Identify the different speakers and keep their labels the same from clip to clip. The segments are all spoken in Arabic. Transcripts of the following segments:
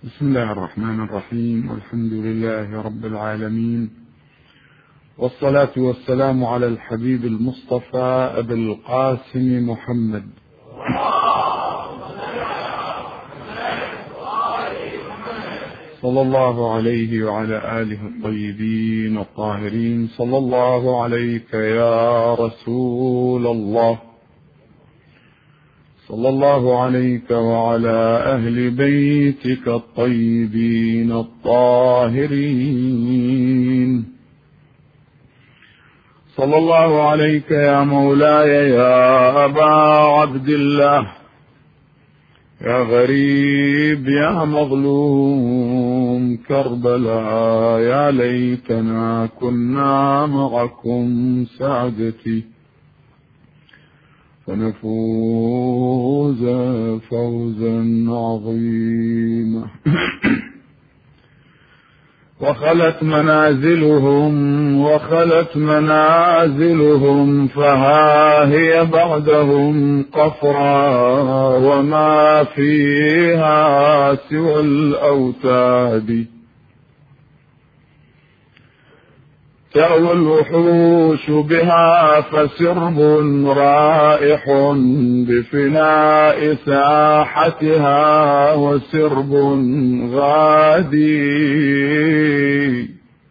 Speaker 1: بسم الله الرحمن الرحيم، والحمد لله رب العالمين، والصلاة والسلام على الحبيب المصطفى أبي القاسم محمد صلى الله عليه وعلى آله الطيبين الطاهرين. صلى الله عليك يا رسول الله، صلى الله عليك وعلى أهل بيتك الطيبين الطاهرين. صلى الله عليك يا مولاي يا أبا عبد الله، يا غريب يا مظلوم كربلاء، يا ليتنا كنا معكم سعادتي فنفوز فوزا عظيما. وخلت منازلهم فها هي بعدهم قفرا، وما فيها سوى الأوتاد. تأوى الوحوش بها فسرب رائح بفناء ساحتها وسرب غادي.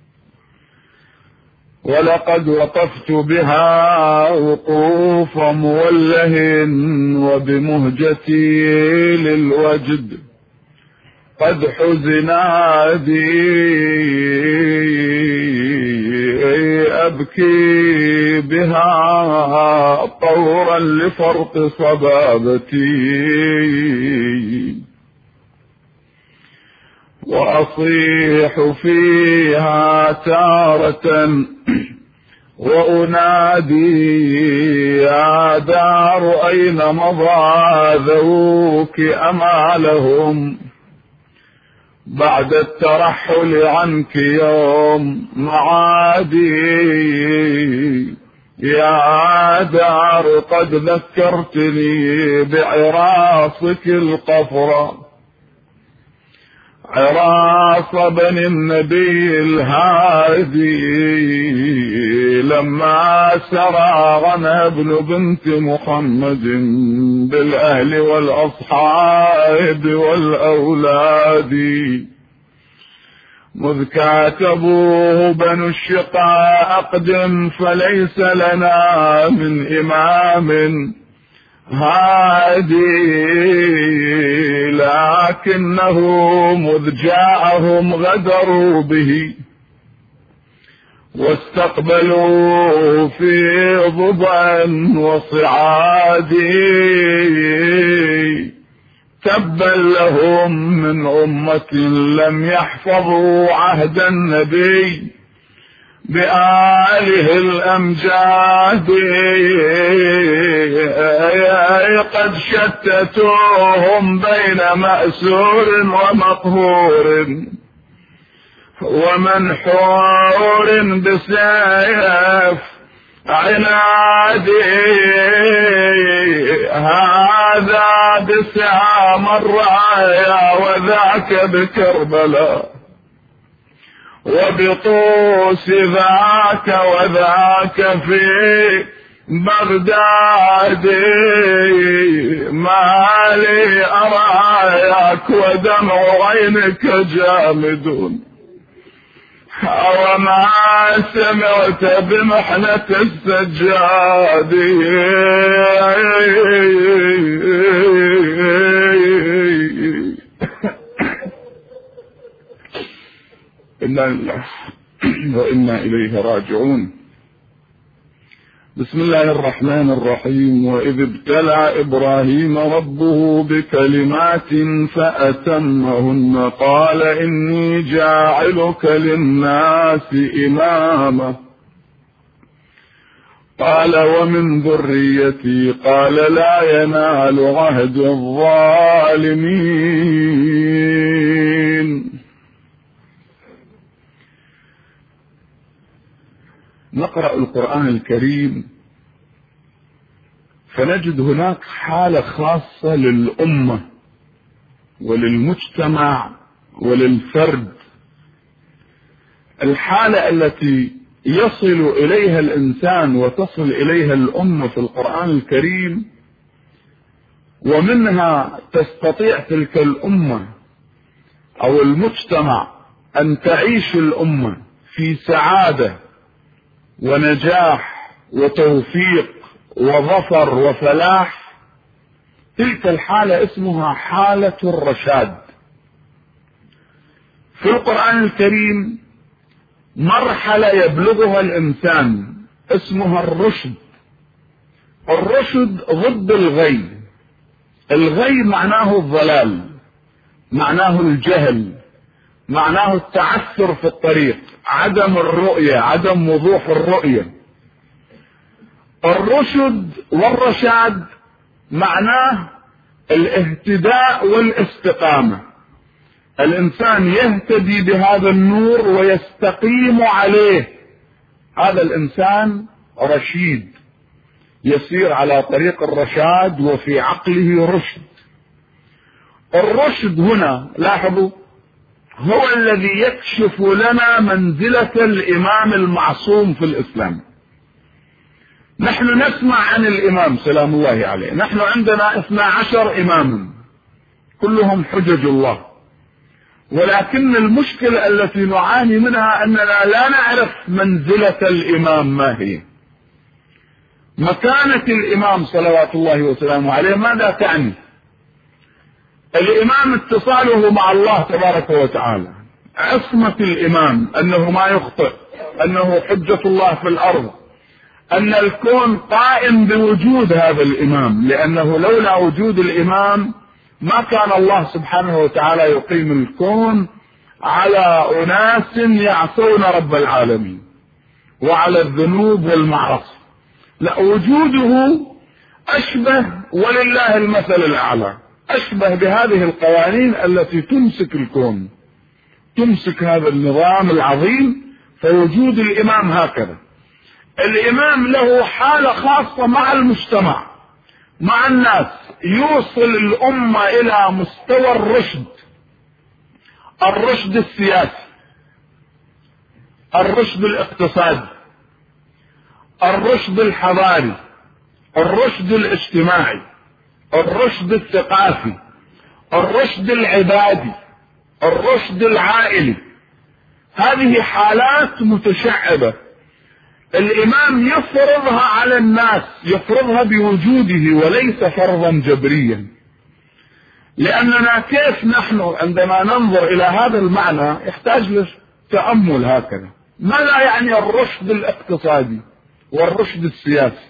Speaker 1: ولقد وقفت بها وقوف موله وبمهجتي للوجد قد حزنادي، أبكي بها طورا لفرط صبابتي، وأصيح فيها تارة وأنادي يا دار أين مضى ذوك أمالهم بعد الترحل عنك يوم معادي. يا دار قد ذكرتني بعراصك القفرة، عراص بني النبي الهادي، لما سرى غنى ابن بنت محمد بالأهل والأصحاب والأولاد. مذ كاتبوه بنو الشقاء أقدم فليس لنا من إمام هادي، لكنه مذ جاءهم غدروا به واستقبلوا في ضبع وصعاد. تبا لهم من أمة لم يحفظوا عهد النبي بآله الأمجاد. قد شتتوهم بين مأسور ومقهور ومنحور بسيف عنادي، هذا بسهام الرايا وذاك بكربلاء وبطوس ذاك وذاك في بغداد. ما لي أراياك ودمع عينك جامد، وما سمعت بمحنة السجاد. إنا لله وإنا إليه راجعون. بسم الله الرحمن الرحيم. وإذ ابتلى إبراهيم ربه بكلمات فأتمهن قال إني جاعلك للناس إماما، قال ومن ذريتي قال لا ينال عهد الظالمين. نقرأ القرآن الكريم فنجد هناك حالة خاصة للأمة وللمجتمع وللفرد. الحالة التي يصل إليها الإنسان وتصل إليها الأمة في القرآن الكريم، ومنها تستطيع تلك الأمة أو المجتمع أن تعيش الأمة في سعادة ونجاح وتوفيق وظفر وفلاح، تلك الحالة اسمها حالة الرشاد. في القرآن الكريم مرحلة يبلغها الإنسان اسمها الرشد. الرشد ضد الغي. الغي معناه الضلال، معناه الجهل، معناه التعثر في الطريق، عدم الرؤية، عدم وضوح الرؤية. الرشد والرشاد معناه الاهتداء والاستقامة. الإنسان يهتدي بهذا النور ويستقيم عليه، هذا الإنسان رشيد، يسير على طريق الرشاد وفي عقله رشد. الرشد هنا لاحظوا هو الذي يكشف لنا منزلة الإمام المعصوم في الإسلام. نحن نسمع عن الإمام سلام الله عليه، نحن عندنا 12 إماما كلهم حجج الله، ولكن المشكلة التي نعاني منها أننا لا نعرف منزلة الإمام ما هي. مكانة الإمام صلوات الله وسلامه عليه ماذا تعني؟ الإمام اتصاله مع الله تبارك وتعالى، عصمة الإمام أنه ما يخطئ، أنه حجة الله في الأرض، أن الكون قائم بوجود هذا الإمام، لأنه لولا وجود الإمام ما كان الله سبحانه وتعالى يقيم الكون على أناس يعصون رب العالمين وعلى الذنوب والمعاصي. لا، وجوده أشبه ولله المثل الأعلى، أشبه بهذه القوانين التي تمسك الكون، تمسك هذا النظام العظيم. فوجود الإمام هكذا. الإمام له حالة خاصة مع المجتمع، مع الناس، يوصل الأمة إلى مستوى الرشد. الرشد السياسي، الرشد الاقتصادي، الرشد الحضاري، الرشد الاجتماعي، الرشد الثقافي، الرشد العبادي، الرشد العائلي. هذه حالات متشعبة الإمام يفرضها على الناس، يفرضها بوجوده وليس فرضا جبريا. لأننا كيف نحن عندما ننظر إلى هذا المعنى يحتاج لتأمل هكذا. ماذا يعني الرشد الاقتصادي والرشد السياسي؟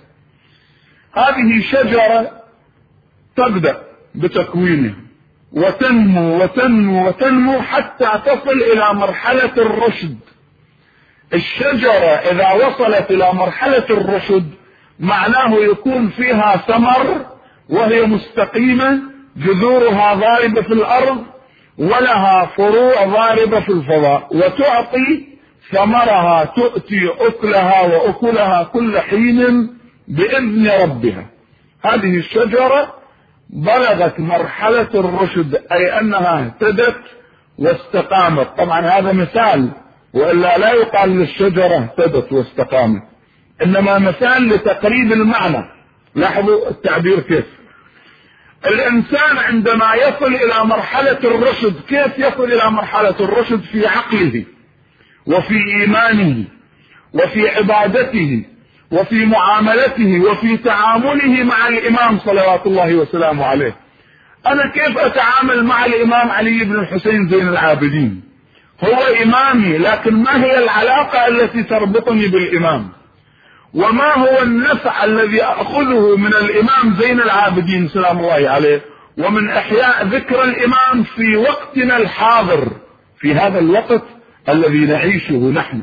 Speaker 1: هذه شجرة تبدأ بتكوينها وتنمو وتنمو وتنمو حتى تصل إلى مرحلة الرشد. الشجرة إذا وصلت إلى مرحلة الرشد معناه يكون فيها ثمر وهي مستقيمة، جذورها ضاربة في الأرض ولها فروع ضاربة في الفضاء، وتعطي ثمرها، تؤتي أكلها وأكلها كل حين بإذن ربها. هذه الشجرة بلغت مرحلة الرشد، أي أنها اهتدت واستقامت. طبعا هذا مثال، وإلا لا يقال للشجرة اهتدت واستقامت، إنما مثال لتقريب المعنى. لاحظوا التعبير كيف. الإنسان عندما يصل إلى مرحلة الرشد، كيف يصل إلى مرحلة الرشد؟ في عقله وفي إيمانه وفي عبادته وفي معاملته وفي تعامله مع الإمام صلوات الله وسلامه عليه. أنا كيف أتعامل مع الإمام علي بن الحسين زين العابدين؟ هو إمامي، لكن ما هي العلاقة التي تربطني بالإمام؟ وما هو النفع الذي أخذه من الإمام زين العابدين سلام الله عليه ومن إحياء ذكر الإمام في وقتنا الحاضر، في هذا الوقت الذي نعيشه نحن؟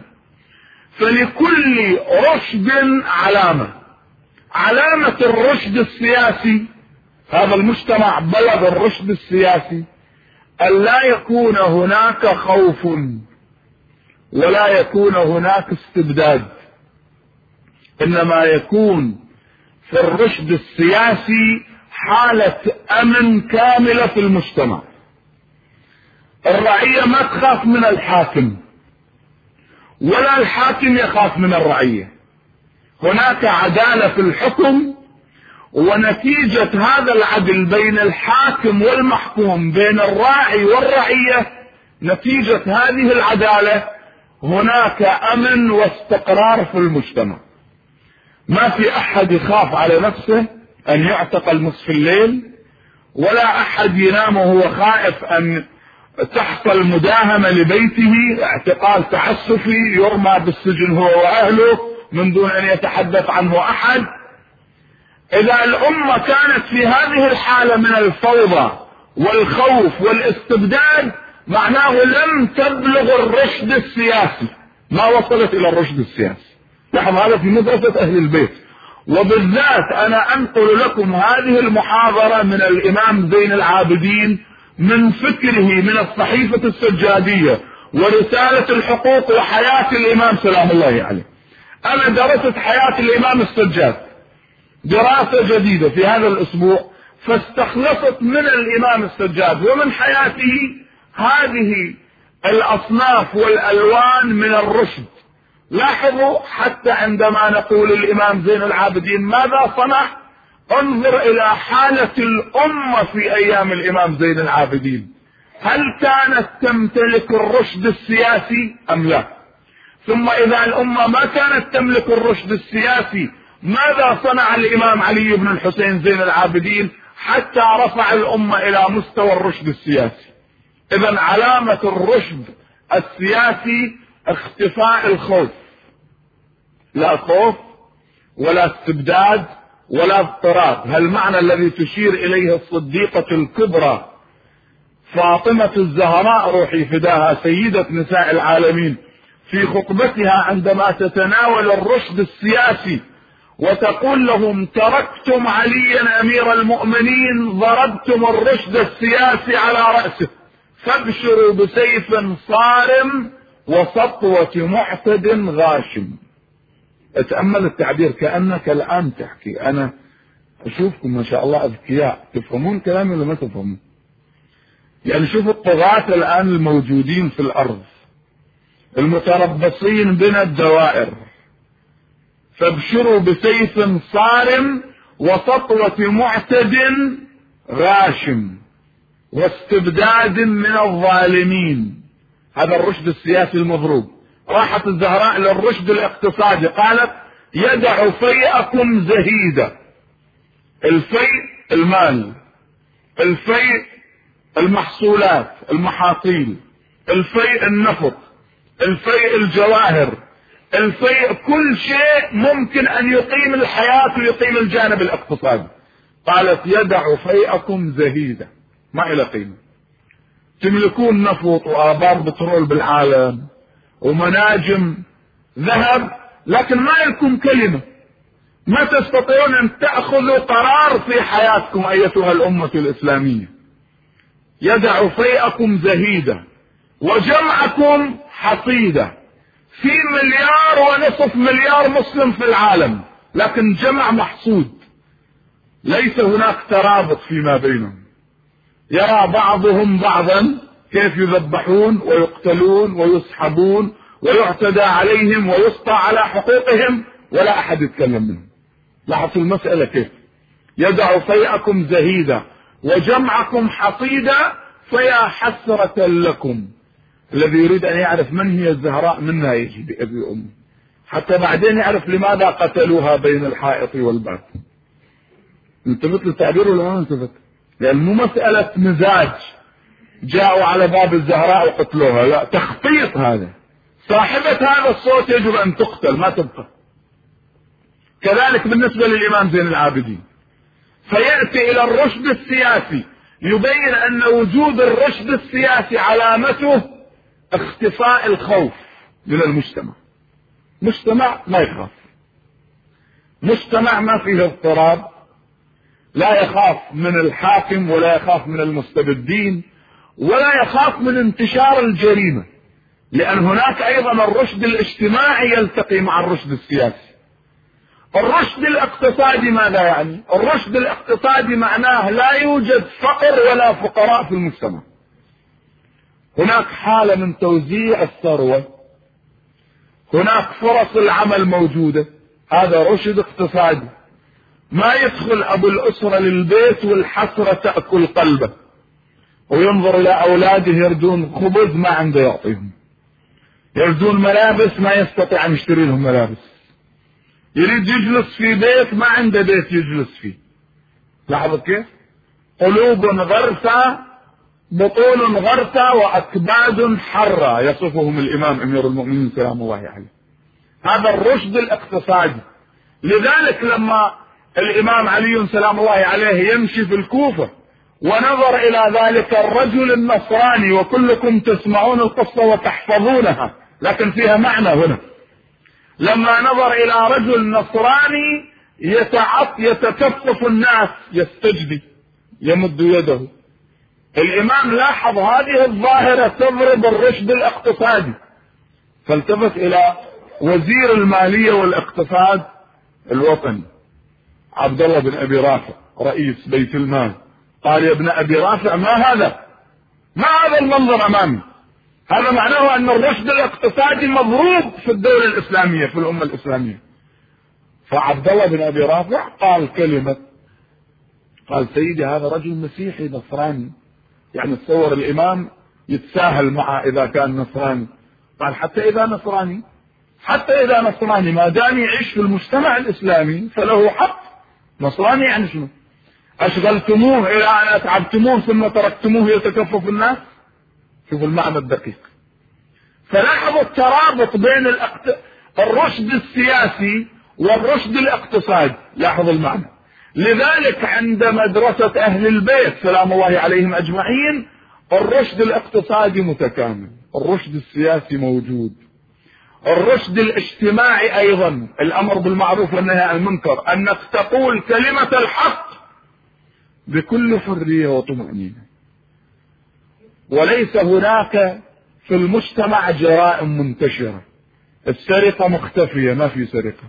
Speaker 1: فلكل رشد علامة. علامة الرشد السياسي، هذا المجتمع بلغ الرشد السياسي، أن لا يكون هناك خوف ولا يكون هناك استبداد، إنما يكون في الرشد السياسي حالة أمن كاملة في المجتمع. الرعية ما تخاف من الحاكم ولا الحاكم يخاف من الرعية. هناك عدالة في الحكم، ونتيجة هذا العدل بين الحاكم والمحكوم، بين الراعي والرعية، نتيجة هذه العدالة هناك أمن واستقرار في المجتمع. ما في أحد يخاف على نفسه أن يعتقل نصف الليل، ولا أحد ينام وهو خائف أن تحصل مداهمة لبيته، اعتقال تعسفي، يرمى بالسجن هو وأهله من دون أن يتحدث عنه أحد. إذا الأمة كانت في هذه الحالة من الفوضى والخوف والاستبداد، معناه لم تبلغ الرشد السياسي، ما وصلت إلى الرشد السياسي. لاحظ هذا في مدرسة أهل البيت. وبالذات أنا أنقل لكم هذه المحاضرة من الإمام زين العابدين، من فكره من الصحيفة السجادية ورسالة الحقوق وحياة الإمام سلام الله عليه. أنا درست حياة الإمام السجاد دراسة جديدة في هذا الأسبوع، فاستخلصت من الإمام السجاد ومن حياته هذه الأصناف والألوان من الرشد. لاحظوا حتى عندما نقول الإمام زين العابدين ماذا صنع، انظر إلى حالة الأمة في أيام الإمام زين العابدين، هل كانت تمتلك الرشد السياسي أم لا؟ ثم إذا الأمة ما كانت تملك الرشد السياسي، ماذا صنع الإمام علي بن الحسين زين العابدين حتى رفع الأمة إلى مستوى الرشد السياسي؟ إذن علامة الرشد السياسي اختفاء الخوف، لا خوف ولا استبداد ولا اضطراب. هالمعنى الذي تشير إليه الصديقة الكبرى فاطمة الزهراء روحي فداها سيدة نساء العالمين في خطبتها عندما تتناول الرشد السياسي وتقول لهم: تركتم عليا أمير المؤمنين، ضربتم الرشد السياسي على رأسه، فابشروا بسيف صارم وسطوة معتد غاشم. اتأمل التعبير، كأنك الآن تحكي. أنا أشوفكم ما شاء الله أذكياء، تفهمون كلامي ولا ما تفهمون؟ يعني شوف الطغاة الآن الموجودين في الأرض المتربصين بنا الدوائر، فابشروا بسيف صارم وسطوة معتد غاشم واستبداد من الظالمين. هذا الرشد السياسي المضروب. راحت الزهراء للرشد الاقتصادي، قالت: يدع فيئكم زهيدا. الفيء المال، الفيء المحصولات المحاصيل، الفيء النفط، الفيء الجواهر، الفيء كل شيء ممكن أن يقيم الحياة ويقيم الجانب الاقتصادي. قالت: يدع فيئكم زهيدا، ما إلى قيمة. تملكون نفط وآبار بترول بالعالم ومناجم ذهب، لكن ما لكم كلمة، ما تستطيعون أن تأخذوا قرار في حياتكم أيتها الأمة الإسلامية. يدع فيئكم زهيدا وجمعكم حصيدا. في 1.5 مليار مسلم في العالم، لكن جمع محصود، ليس هناك ترابط فيما بينهم. يرى بعضهم بعضا كيف يذبحون ويقتلون ويسحبون ويعتدى عليهم ويسطى على حقوقهم، ولا أحد يتكلم منهم. لاحظوا المسألة كيف. يدع فيئكم زهيدا وجمعكم حصيدا، فيا حسرة لكم. الذي يريد أن يعرف من هي الزهراء منا يجي بأبي أمه، حتى بعدين يعرف لماذا قتلوها بين الحائط والباب. انتبهت للتعبير ولا ما انتبهت؟ لأن مو مسألة مزاج جاءوا على باب الزهراء وقتلوها، لا، تخطيط. هذا صاحبة هذا الصوت يجب أن تقتل ما تبقى. كذلك بالنسبة للإمام زين العابدين، فيأتي إلى الرشد السياسي يبين أن وجود الرشد السياسي علامته اختفاء الخوف من المجتمع. مجتمع ما يخاف، مجتمع ما فيه اضطراب، لا يخاف من الحاكم ولا يخاف من المستبدين ولا يخاف من انتشار الجريمة، لأن هناك أيضا الرشد الاجتماعي يلتقي مع الرشد السياسي. الرشد الاقتصادي ماذا يعني؟ الرشد الاقتصادي معناه لا يوجد فقر ولا فقراء في المجتمع، هناك حالة من توزيع الثروة، هناك فرص العمل موجودة، هذا رشد اقتصادي. ما يدخل أبو الأسرة للبيت والحسرة تأكل قلبه وينظر إلى أولاده يردون خبز ما عنده يعطيهم، يردون ملابس ما يستطيع أن يشتري لهم ملابس، يريد يجلس في بيت ما عنده بيت يجلس فيه. لاحظوا كيف؟ قلوب غرسة، بطون غرسة، وأكباد حرة، يصفهم الإمام أمير المؤمنين سلام الله عليه. هذا الرشد الاقتصادي. لذلك لما الإمام علي سلام الله عليه يمشي في الكوفة ونظر إلى ذلك الرجل النصراني، وكلكم تسمعون القصة وتحفظونها لكن فيها معنى هنا، لما نظر إلى رجل نصراني يتكفف الناس يستجدي يمد يده، الإمام لاحظ هذه الظاهرة تضرب الرشد الاقتصادي، فالتفت إلى وزير المالية والاقتصاد الوطني عبد الله بن أبي رافع رئيس بيت المال، قال: يا ابن أبي رافع، ما هذا المنظر أمامي؟ هذا معناه أن الرشد الاقتصادي مضروب في الدولة الإسلامية، في الأمة الإسلامية. فعبد الله بن أبي رافع قال كلمة، قال: سيدي، هذا رجل مسيحي نصراني، يعني تصور الإمام يتساهل معه إذا كان نصراني. قال: حتى إذا نصراني ما دام يعيش في المجتمع الإسلامي فله حق. نصراني يعني شنو؟ أشغلتموه إلى أن أتعبتموه ثم تركتموه يتكفف الناس. شوفوا المعنى الدقيق. فلاحظوا الترابط بين الرشد السياسي والرشد الاقتصادي، لاحظوا المعنى. لذلك عند مدرسة أهل البيت سلام الله عليهم أجمعين الرشد الاقتصادي متكامل، الرشد السياسي موجود، الرشد الاجتماعي أيضا، الأمر بالمعروف والنهي عن المنكر، أنك تقول كلمة الحق بكل حرية وطمأنينة، وليس هناك في المجتمع جرائم منتشرة، السرقة مختفية، ما في سرقة.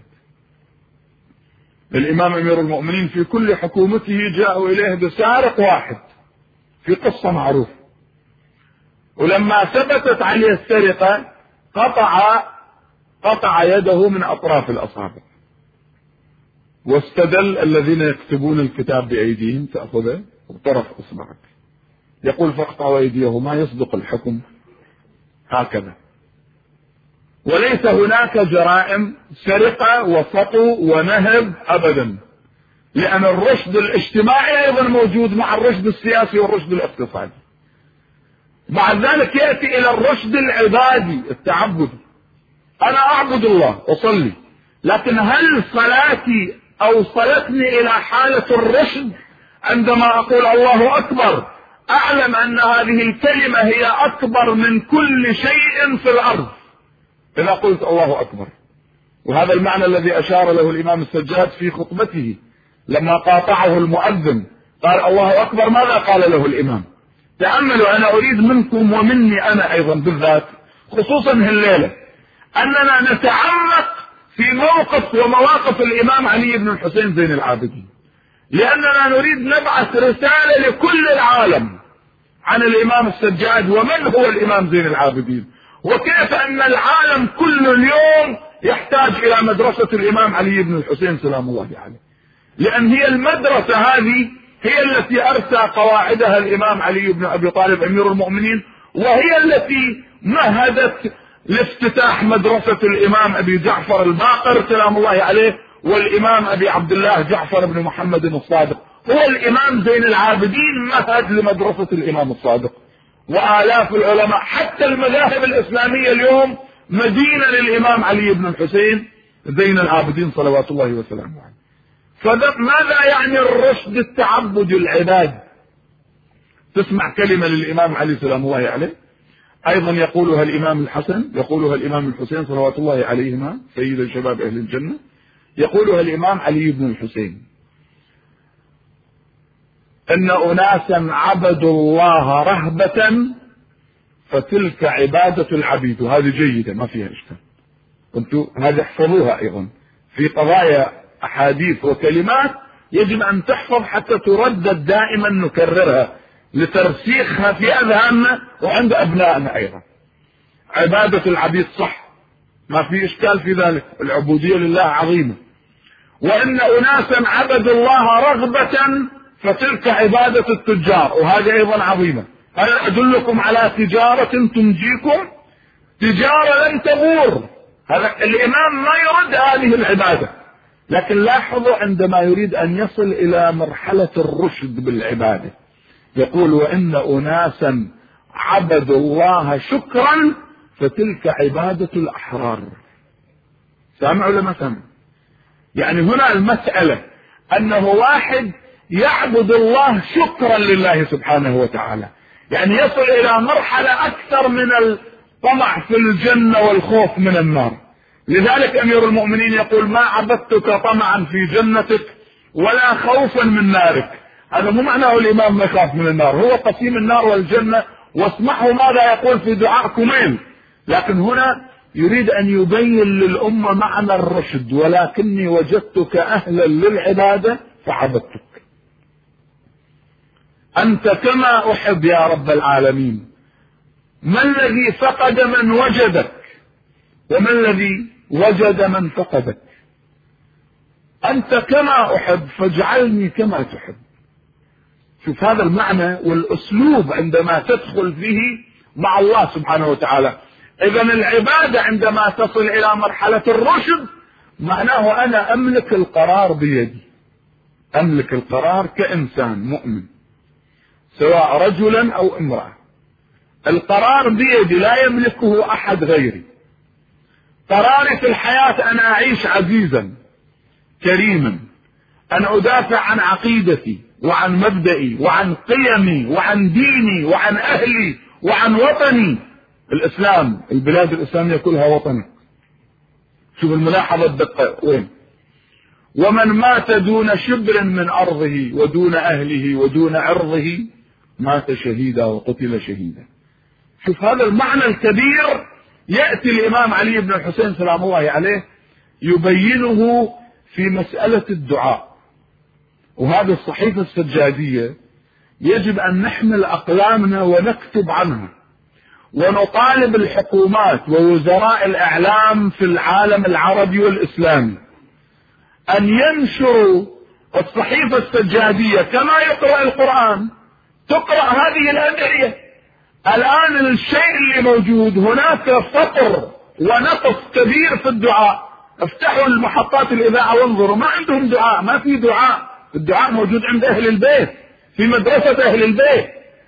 Speaker 1: الإمام أمير المؤمنين في كل حكومته جاءوا إليه بسارق واحد في قصة معروفة، ولما ثبتت عليه السرقة قطع يده من أطراف الأصابع، واستدل الذين يكتبون الكتاب بأيديهم تأخذه بطرف إصبعك، يقول: فاقطعوا أيديهما، يصدق الحكم هكذا. وليس هناك جرائم سرقة وسطو ونهب أبدا، لأن الرشد الاجتماعي أيضا موجود مع الرشد السياسي والرشد الاقتصادي. بعد ذلك يأتي إلى الرشد العبادي التعبدي، أنا أعبد الله أصلي، لكن هل صلاتي أوصلتني إلى حالة الرشد عندما أقول الله أكبر أعلم أن هذه الكلمة هي أكبر من كل شيء في الأرض إذا قلت الله أكبر؟ وهذا المعنى الذي أشار له الإمام السجاد في خطبته لما قاطعه المؤذن، قال: الله أكبر. ماذا قال له الإمام؟ تأملوا، أنا أريد منكم ومني أنا أيضا بالذات خصوصا الليلة أننا نتعمق في موقف ومواقف الإمام علي بن الحسين زين العابدين، لأننا نريد نبعث رسالة لكل العالم عن الإمام السجاد ومن هو الإمام زين العابدين، وكيف أن العالم كل اليوم يحتاج إلى مدرسة الإمام علي بن الحسين سلام الله عليه، لأن هي المدرسة هذه هي التي أرسى قواعدها الإمام علي بن أبي طالب أمير المؤمنين، وهي التي مهدت لافتتاح مدرسة الإمام أبي جعفر الباقر سلام الله عليه والإمام أبي عبد الله جعفر بن محمد الصادق. هو الإمام زين العابدين مهد لمدرسة الإمام الصادق، وآلاف العلماء حتى المذاهب الإسلامية اليوم مدينة للإمام علي بن الحسين زين العابدين صلوات الله وسلامه عليه. فماذا يعني الرشد التعبد العباد؟ تسمع كلمة للإمام علي سلام الله عليه أيضا يقولها الإمام الحسن، يقولها الإمام الحسين صلوات الله عليهما سيد شباب أهل الجنة، يقولها الإمام علي بن الحسين: إن أناسا عبدوا الله رهبة فتلك عبادة العبيد. وهذه جيدة ما فيها إشكال، كنتوا هذه احفظوها أيضا في قضايا أحاديث وكلمات يجب أن تحفظ حتى تردد دائما نكررها لترسيخها في أذهاننا وعند أبنائنا أيضا. عبادة العبيد صح، ما في إشكال في ذلك، العبودية لله عظيمة. وإن أناسا عبدوا الله رغبة فتلك عبادة التجار، وهذه أيضا عظيمة. هل أدلكم على تجارة تنجيكم؟ تجارة لن تبور. هذا الإمام ما يرد هذه العبادة، لكن لاحظوا عندما يريد أن يصل إلى مرحلة الرشد بالعبادة يقول وإن أناسا عبدوا الله شكرا فتلك عبادة الأحرار. سامعوا ولا ما سامعوا؟ يعني هنا المسألة أنه واحد يعبد الله شكرا لله سبحانه وتعالى، يعني يصل إلى مرحلة أكثر من الطمع في الجنة والخوف من النار. لذلك أمير المؤمنين يقول ما عبدتك طمعا في جنتك ولا خوفا من نارك. هذا مو معناه الإمام ما يخاف من النار، هو قسيم النار والجنة. واسمعوا ماذا يقول في دعاء كميل. لكن هنا يريد أن يبين للأمة معنى الرشد، ولكني وجدتك أهلا للعبادة فعبدتك. أنت كما أحب يا رب العالمين. ما الذي فقد من وجدك وما الذي وجد من فقدك؟ أنت كما أحب فاجعلني كما تحب. شوف هذا المعنى والأسلوب عندما تدخل فيه مع الله سبحانه وتعالى. إذن العبادة عندما تصل إلى مرحلة الرشد معناه أنا أملك القرار بيدي، أملك القرار كإنسان مؤمن سواء رجلا أو امرأة. القرار بيدي لا يملكه أحد غيري. قراري في الحياة أنا أعيش عزيزا كريما، أنا أدافع عن عقيدتي وعن مبدئي وعن قيمي وعن ديني وعن أهلي وعن وطني. الإسلام البلاد الإسلامية كلها وطني. شوف الملاحظة الدقة وين. ومن مات دون شبر من أرضه ودون أهله ودون عرضه مات شهيدا وقتل شهيدا. شوف هذا المعنى الكبير. يأتي الإمام علي بن الحسين سلام الله عليه يبينه في مسألة الدعاء. وهذه الصحيفة السجادية يجب أن نحمل أقلامنا ونكتب عنها، ونطالب الحكومات ووزراء الإعلام في العالم العربي والإسلامي أن ينشروا الصحيفة السجادية كما يقرأ القرآن. تقرأ هذه الأدعية. الآن الشيء اللي موجود هناك فقر ونقص كبير في الدعاء. افتحوا المحطات الإذاعة وانظروا، ما عندهم دعاء، ما في دعاء. الدعاء موجود عند أهل البيت في مدرسة أهل البيت.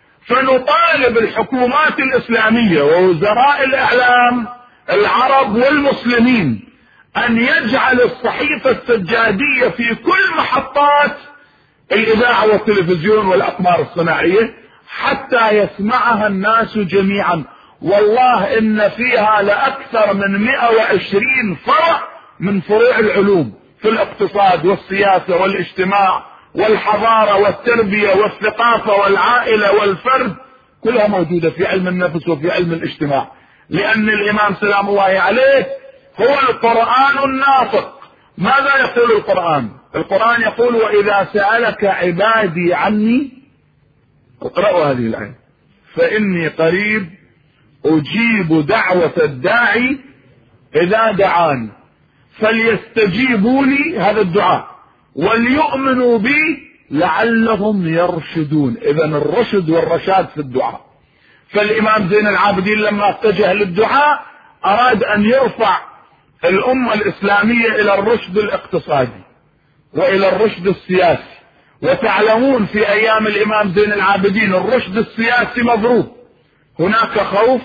Speaker 1: فنطالب الحكومات الإسلامية ووزراء الإعلام العرب والمسلمين أن يجعل الصحيفة السجادية في كل محطات الإذاعة والتلفزيون والأقمار الصناعية حتى يسمعها الناس جميعا. والله إن فيها لأكثر من 120 فرع من فروع العلوم في الاقتصاد والسياسة والاجتماع والحضارة والتربية والثقافة والعائلة والفرد، كلها موجودة في علم النفس وفي علم الاجتماع. لأن الإمام سلام الله عليه هو القرآن الناطق. ماذا يقول القرآن؟ القرآن يقول وإذا سألك عبادي عني، اقرأوا هذه الآية، فإني قريب أجيب دعوة الداعي إذا دعاني فليستجيبوا لي، هذا الدعاء، وليؤمنوا بي لعلهم يرشدون. إذن الرشد والرشاد في الدعاء. فالإمام زين العابدين لما اتجه للدعاء أراد أن يرفع الأمة الإسلامية إلى الرشد الاقتصادي وإلى الرشد السياسي. وتعلمون في أيام الإمام زين العابدين الرشد السياسي مضروب. هناك خوف،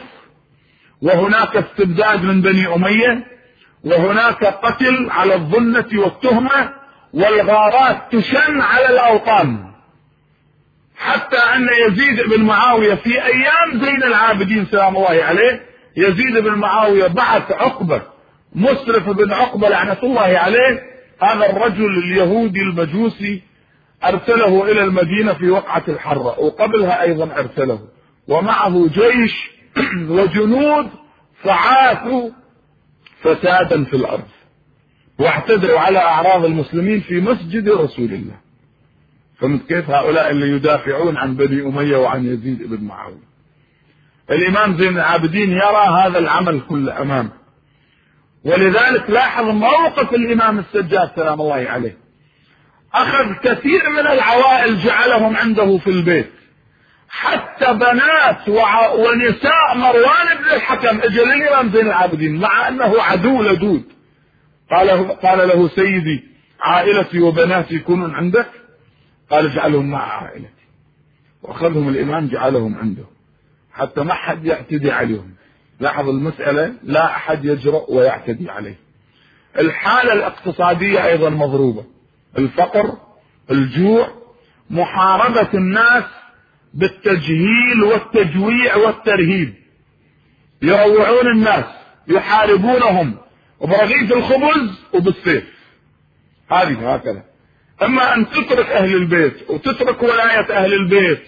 Speaker 1: وهناك استبداد من بني أمية، وهناك قتل على الظنة والتهمة، والغارات تشن على الأوطان. حتى أن يزيد بن معاوية في أيام زين العابدين سلام الله عليه، يزيد بن معاوية بعث عقبة، مسرف بن عقبة لعنة الله عليه، هذا الرجل اليهودي المجوسي، أرسله إلى المدينة في وقعة الحرة، وقبلها أيضا أرسله ومعه جيش وجنود فعاثوا فسادا في الأرض واعتدوا على أعراض المسلمين في مسجد رسول الله. فمن كيف هؤلاء اللي يدافعون عن بني أمية وعن يزيد بن معاوية؟ الإمام زين العابدين يرى هذا العمل كله أمامه، ولذلك لاحظ موقف الإمام السجاد سلام الله عليه، أخذ كثير من العوائل جعلهم عنده في البيت، حتى بنات ونساء مروان بن الحكم اجى للإمام زين العابدين مع أنه عدو لدود، قال له سيدي عائلتي وبناتي يكونون عندك؟ قال اجعلهم مع عائلتي، وأخذهم الإمام جعلهم عنده حتى ما حد يعتدي عليهم. لاحظ المسألة، لا أحد يجرؤ ويعتدي عليه. الحالة الاقتصادية أيضا مضروبة، الفقر، الجوع، محاربة الناس بالتجهيل والتجويع والترهيب، يروعون الناس يحاربونهم وبرغيف الخبز وبالسيف. هذه هكذا، اما ان تترك اهل البيت وتترك ولاية اهل البيت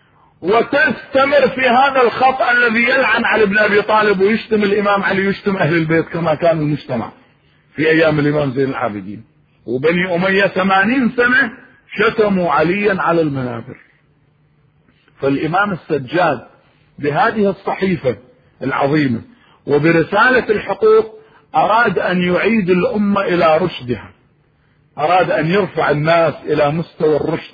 Speaker 1: وتستمر في هذا الخطأ الذي يلعن علي بن ابي طالب ويشتم الامام علي ويشتم اهل البيت كما كان المجتمع في ايام الامام زين العابدين. وبني امية 80 سنة شتموا عليا على المنابر. فالامام السجاد بهذه الصحيفة العظيمة وبرسالة الحقوق اراد ان يعيد الامة الى رشدها، اراد ان يرفع الناس الى مستوى الرشد.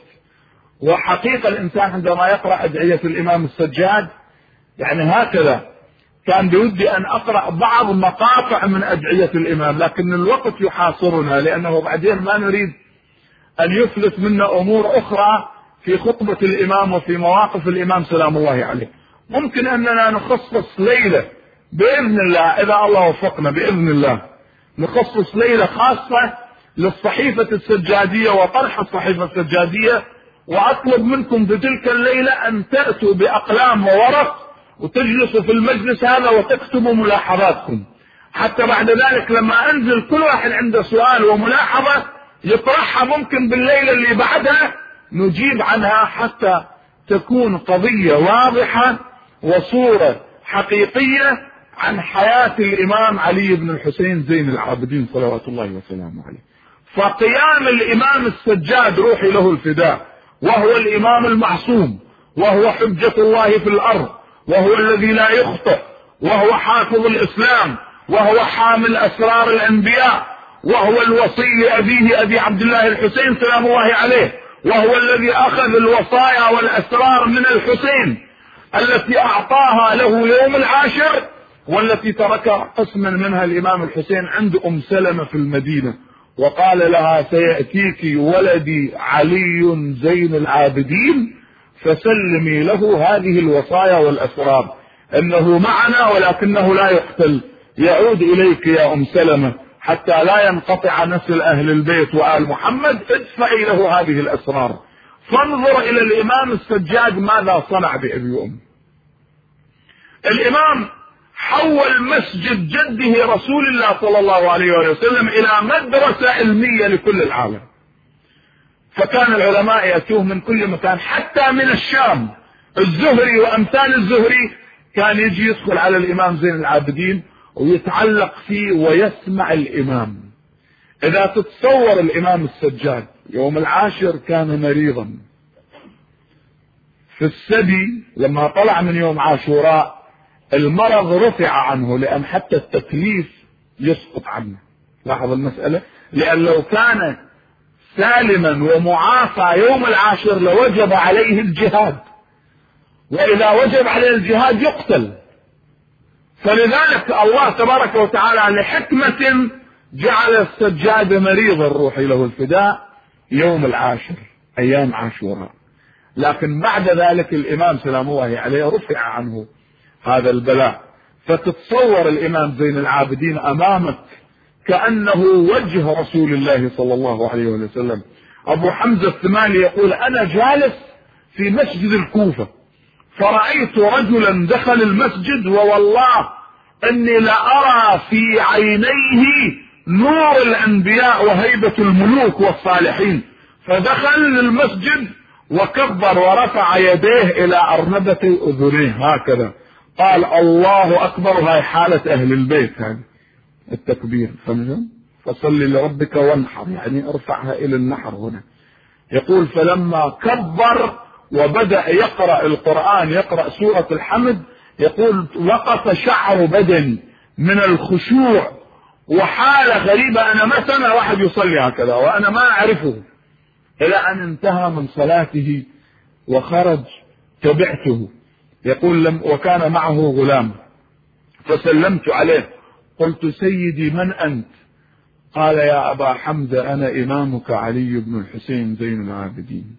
Speaker 1: وحقيقة الانسان عندما يقرأ ادعية الامام السجاد يعني هكذا، كان بودي ان اقرأ بعض مقاطع من ادعية الامام، لكن الوقت يحاصرنا لانه بعدين ما نريد ان يفلت منا امور اخرى في خطبة الامام وفي مواقف الامام سلام الله عليه. ممكن اننا نخصص ليلة باذن الله، اذا الله وفقنا باذن الله، نخصص ليلة خاصة للصحيفة السجادية وطرح الصحيفة السجادية، واطلب منكم في تلك الليلة ان تأتوا باقلام وورق وتجلسوا في المجلس هذا وتكتبوا ملاحظاتكم، حتى بعد ذلك لما انزل كل واحد عنده سؤال وملاحظة يطرحها ممكن بالليلة اللي بعدها نجيب عنها، حتى تكون قضية واضحة وصورة حقيقية عن حياة الامام علي بن الحسين زين العابدين صلوات الله وسلامه عليه. فقيام الامام السجاد روحي له الفداء، وهو الامام المعصوم، وهو حجة الله في الارض، وهو الذي لا يخطئ، وهو حافظ الاسلام، وهو حامل اسرار الانبياء، وهو الوصي لابيه ابي عبد الله الحسين سلام الله عليه، وهو الذي اخذ الوصايا والاسرار من الحسين التي اعطاها له يوم العاشر، والتي ترك قسما منها الامام الحسين عند ام سلمة في المدينة، وقال لها سيأتيك ولدي علي زين العابدين فسلمي له هذه الوصايا والاسرار، انه معنا ولكنه لا يقتل، يعود اليك يا ام سلمة حتى لا ينقطع نسل اهل البيت وآل محمد، ادفعي له هذه الاسرار. فانظر الى الامام السجاد ماذا صنع بأبي وأم. الامام حول مسجد جده رسول الله صلى الله عليه وسلم الى مدرسة علمية لكل العالم، فكان العلماء يأتوه من كل مكان حتى من الشام. الزهري وامثال الزهري كان يجي يدخل على الامام زين العابدين ويتعلق فيه ويسمع الامام. اذا تتصور الامام السجاد يوم العاشر كان مريضا في الثدي، لما طلع من يوم عاشوراء المرض رفع عنه لان حتى التكليف يسقط عنه. لاحظ المسألة، لان لو كان سالما ومعافى يوم العاشر لوجب عليه الجهاد، واذا وجب عليه الجهاد يقتل. فلذلك الله تبارك وتعالى لحكمة جعل السجاد مريضا روحي له الفداء يوم العاشر ايام عاشوراء، لكن بعد ذلك الامام سلام الله عليه رفع عنه هذا البلاء. فتتصور الامام زين العابدين امامك كأنه وجه رسول الله صلى الله عليه وسلم. ابو حمزة الثمالي يقول انا جالس في مسجد الكوفة فرأيت رجلا دخل المسجد ووالله اني لأرى في عينيه نور الانبياء وهيبة الملوك والصالحين، فدخل للمسجد وكبر ورفع يديه الى ارنبة اذنيه هكذا، قال الله اكبر. هاي حالة اهل البيت، هذه التكبير، فصل لربك وانحر، يعني ارفعها الى النحر هنا. يقول فلما كبر وبدأ يقرأ القرآن، يقرأ سورة الحمد، يقول وقف شعر بدني من الخشوع، وحالة غريبة، أنا ما سمع واحد يصلي هكذا وأنا ما أعرفه، إلى أن انتهى من صلاته وخرج تبعته. يقول وكان معه غلام، فسلمت عليه قلت سيدي من أنت؟ قال يا أبا حمزة أنا إمامك علي بن الحسين زين العابدين،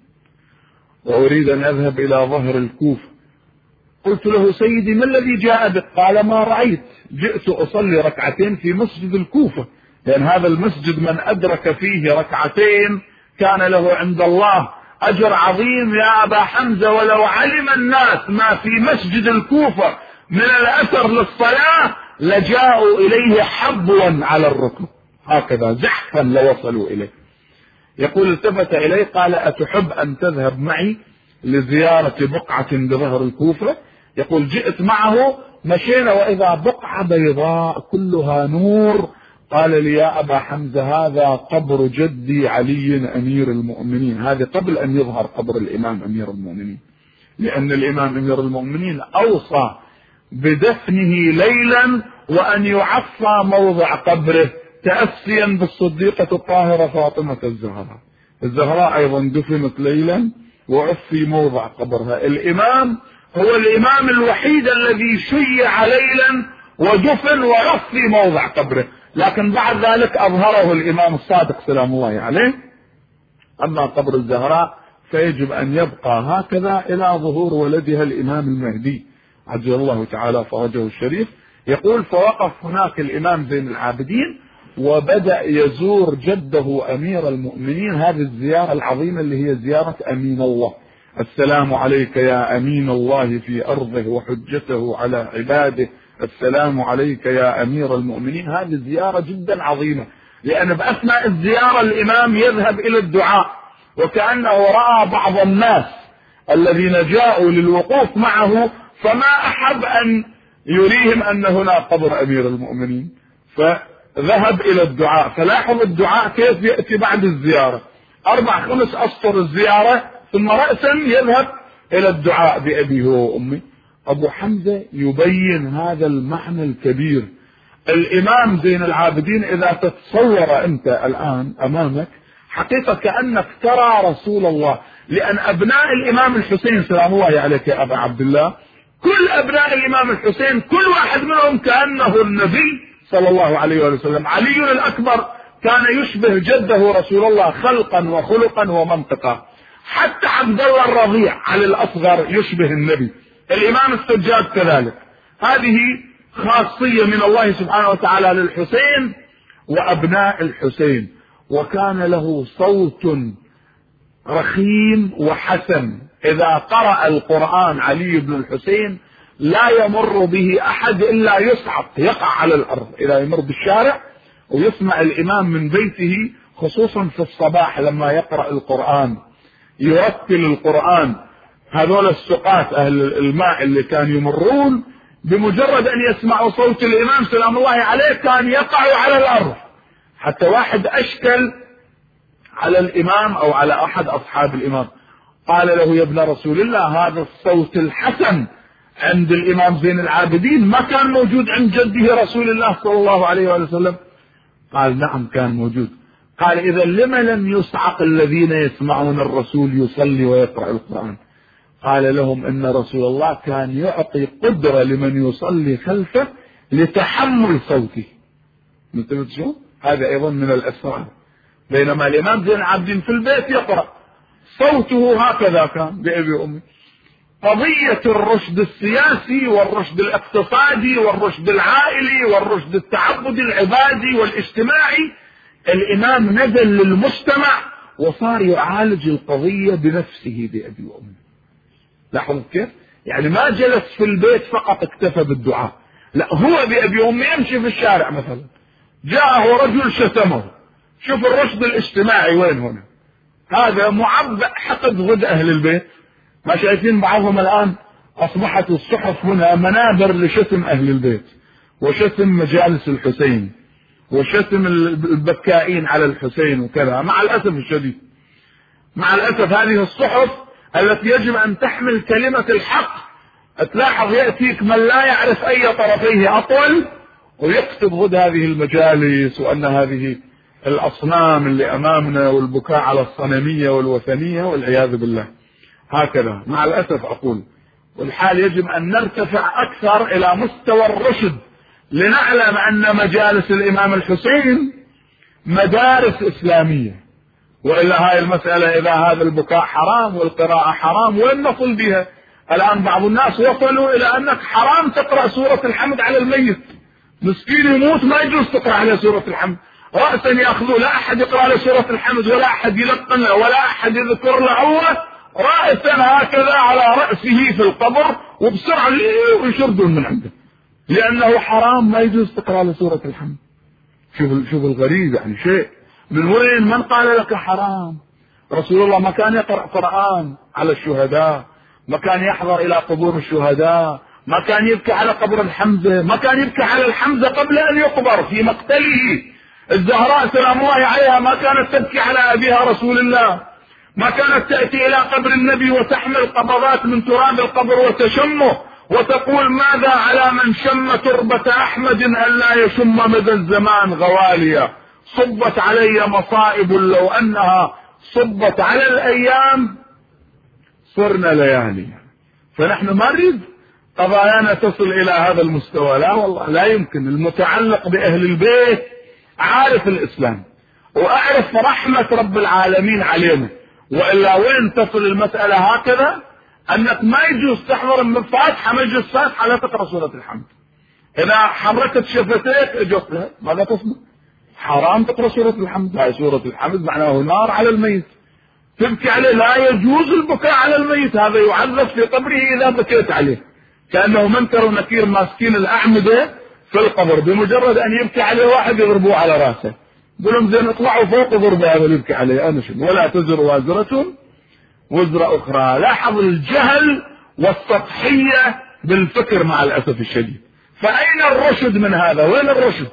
Speaker 1: وأريد أن أذهب إلى ظهر الكوفة. قلت له سيدي ما الذي جاء بك؟ قال ما رأيت، جئت أصلي ركعتين في مسجد الكوفة، لأن هذا المسجد من أدرك فيه ركعتين كان له عند الله أجر عظيم يا أبا حمزة، ولو علم الناس ما في مسجد الكوفة من الأثر للصلاة لجاءوا إليه حبوا على الركب، هكذا زحفا لوصلوا إليه. يقول التفت إليه قال أتحب أن تذهب معي لزيارة بقعة بظهر الكوفة؟ يقول جئت معه، مشينا وإذا بقعة بيضاء كلها نور. قال لي يا أبا حمزة هذا قبر جدي علي أمير المؤمنين، هذا قبل أن يظهر قبر الإمام أمير المؤمنين، لأن الإمام أمير المؤمنين أوصى بدفنه ليلا وأن يعفى موضع قبره تأسيا بالصديقة الطاهرة فاطمة الزهراء. الزهراء أيضا دفنت ليلا وعفي موضع قبرها. الإمام هو الإمام الوحيد الذي شيع ليلا ودفن وعفي موضع قبره، لكن بعد ذلك أظهره الإمام الصادق سلام الله عليه. أما قبر الزهراء فيجب أن يبقى هكذا إلى ظهور ولدها الإمام المهدي عجل الله تعالى فرجه الشريف. يقول فوقف هناك الإمام زين العابدين وبدأ يزور جده أمير المؤمنين، هذه الزيارة العظيمة اللي هي زيارة أمين الله. السلام عليك يا أمين الله في أرضه وحجته على عباده، السلام عليك يا أمير المؤمنين. هذه زيارة جدا عظيمة، لأن بأثناء الزيارة الإمام يذهب إلى الدعاء، وكأنه رأى بعض الناس الذين جاءوا للوقوف معه فما أحب أن يريهم أن هنا قبر أمير المؤمنين، فذهب إلى الدعاء. فلاحظ الدعاء كيف يأتي بعد الزيارة، 4-5 أسطر الزيارة، ثم رأسا يذهب إلى الدعاء بأبيه وأمي. أبو حمزة يبين هذا المعنى الكبير. الإمام زين العابدين إذا تتصور أنت الآن أمامك حقيقة كأنك ترى رسول الله، لأن أبناء الإمام الحسين سلام الله عليك يا أبا عبد الله، كل أبناء الإمام الحسين كل واحد منهم كأنه النبي صلى الله عليه وسلم. علي الأكبر كان يشبه جده رسول الله خلقا وخلقا ومنطقا، حتى عبد الله الرضيع علي الأصغر يشبه النبي، الإمام السجاد كذلك. هذه خاصية من الله سبحانه وتعالى للحسين وأبناء الحسين. وكان له صوت رخيم وحسن، إذا قرأ القرآن علي بن الحسين لا يمر به أحد إلا يصعق يقع على الأرض إذا يمر بالشارع، ويسمع الإمام من بيته خصوصا في الصباح لما يقرأ القرآن يرتل القرآن. هذول السقاة أهل الماء اللي كانوا يمرون بمجرد أن يسمعوا صوت الإمام سلام الله عليه كان يقعوا على الأرض. حتى واحد أشكل على الإمام أو على أحد أصحاب الإمام، قال له يا ابن رسول الله هذا الصوت الحسن عند الإمام زين العابدين ما كان موجود عند جده رسول الله صلى الله عليه وسلم؟ قال نعم كان موجود. قال إذا لما لم يصعق الذين يسمعون الرسول يصلي ويقرأ القرآن؟ قال لهم إن رسول الله كان يعطي قدرة لمن يصلي خلفه لتحمل صوته. انتبهت شو؟ هذا أيضا من الأسرار. بينما الإمام زين العابدين في البيت يقرأ صوته هكذا كان بأبي وأمي. قضية الرشد السياسي والرشد الاقتصادي والرشد العائلي والرشد التعبدي العبادي والاجتماعي، الإمام نزل للمجتمع وصار يعالج القضية بنفسه بأبي وأمي. لاحظوا كيف؟ يعني ما جلس في البيت فقط اكتفى بالدعاء، لا هو بأبي وأمي يمشي في الشارع مثلا جاءه رجل شتمه، شوف الرشد الاجتماعي وين هنا. هذا معبأ حقد ضد أهل البيت. ما شايفين بعضهم الآن أصبحت الصحف هنا منابر لشتم أهل البيت وشتم مجالس الحسين وشتم البكائين على الحسين وكذا، مع الأسف الشديد. مع الأسف هذه الصحف التي يجب أن تحمل كلمة الحق، تلاحظ يأتيك من لا يعرف أي طرفيه أطول ويكتب ضد هذه المجالس وأن هذه الأصنام اللي أمامنا والبكاء على الصنمية والوثنية والعياذ بالله. هكذا مع الأسف أقول، والحال يجب أن نرتفع أكثر إلى مستوى الرشد لنعلم أن مجالس الإمام الحسين مدارس إسلامية، وإلا هاي المسألة إذا هذا البكاء حرام والقراءة حرام وين نصل بها؟ الآن بعض الناس وصلوا إلى أنك حرام تقرأ سورة الحمد على الميت، مسكين يموت ما يجوز تقرأ عليه سورة الحمد، رأسا يأخذوه لا أحد يقرأ له سورة الحمد ولا أحد يلقن له ولا أحد يذكر له الله، رأسا هكذا على رأسه في القبر وبسرعة يشردون من عنده لأنه حرام ما يجوز تقرأ له سورة الحمد. شوف الغريب، يعني شيء من وين؟ من قال لك حرام؟ رسول الله ما كان يقرأ قرآن على الشهداء، ما كان يحضر إلى قبور الشهداء، ما كان يبكي على قبر الحمزة، ما كان يبكي على الحمزة قبل أن يقبر في مقتله. الزهراء سلام الله عليها ما كانت تبكي على أبيها رسول الله، ما كانت تأتي إلى قبر النبي وتحمل قبضات من تراب القبر وتشمه وتقول ماذا على من شم تربة أحمد أن لا يشم مدى الزمان غواليا، صبت علي مصائب لو أنها صبت على الأيام صرنا ليالي. فنحن ما نريد قضايانا تصل إلى هذا المستوى، لا والله لا يمكن. المتعلق بأهل البيت عارف الإسلام وأعرف رحمة رب العالمين علينا، وإلا وين تصل المسألة هكذا أنك ما يجوز تحضر من فاتحة مجلس فاتحة لا تقرأ سورة الحمد. إذا حركت شفتيك اجت لها ماذا تصنع؟ حرام تقرأ سورة الحمد. هاي سورة الحمد معناه نار على الميت تبكي عليه، لا يجوز البكاء على الميت، هذا يعذب في قبره إذا بكيت عليه، كأنه منكر ونكير ماسكين الأعمدة في القبر، بمجرد أن يبكي عليه واحد يضربوه على رأسه، يقولون زين اطلعوا فوق ضربه هذا اللي يبكي عليه. أنا شنو؟ ولا تزر وازرة وزر أخرى. لاحظ الجهل والسطحية بالفكر مع الأسف الشديد. فأين الرشد من هذا؟ وين الرشد؟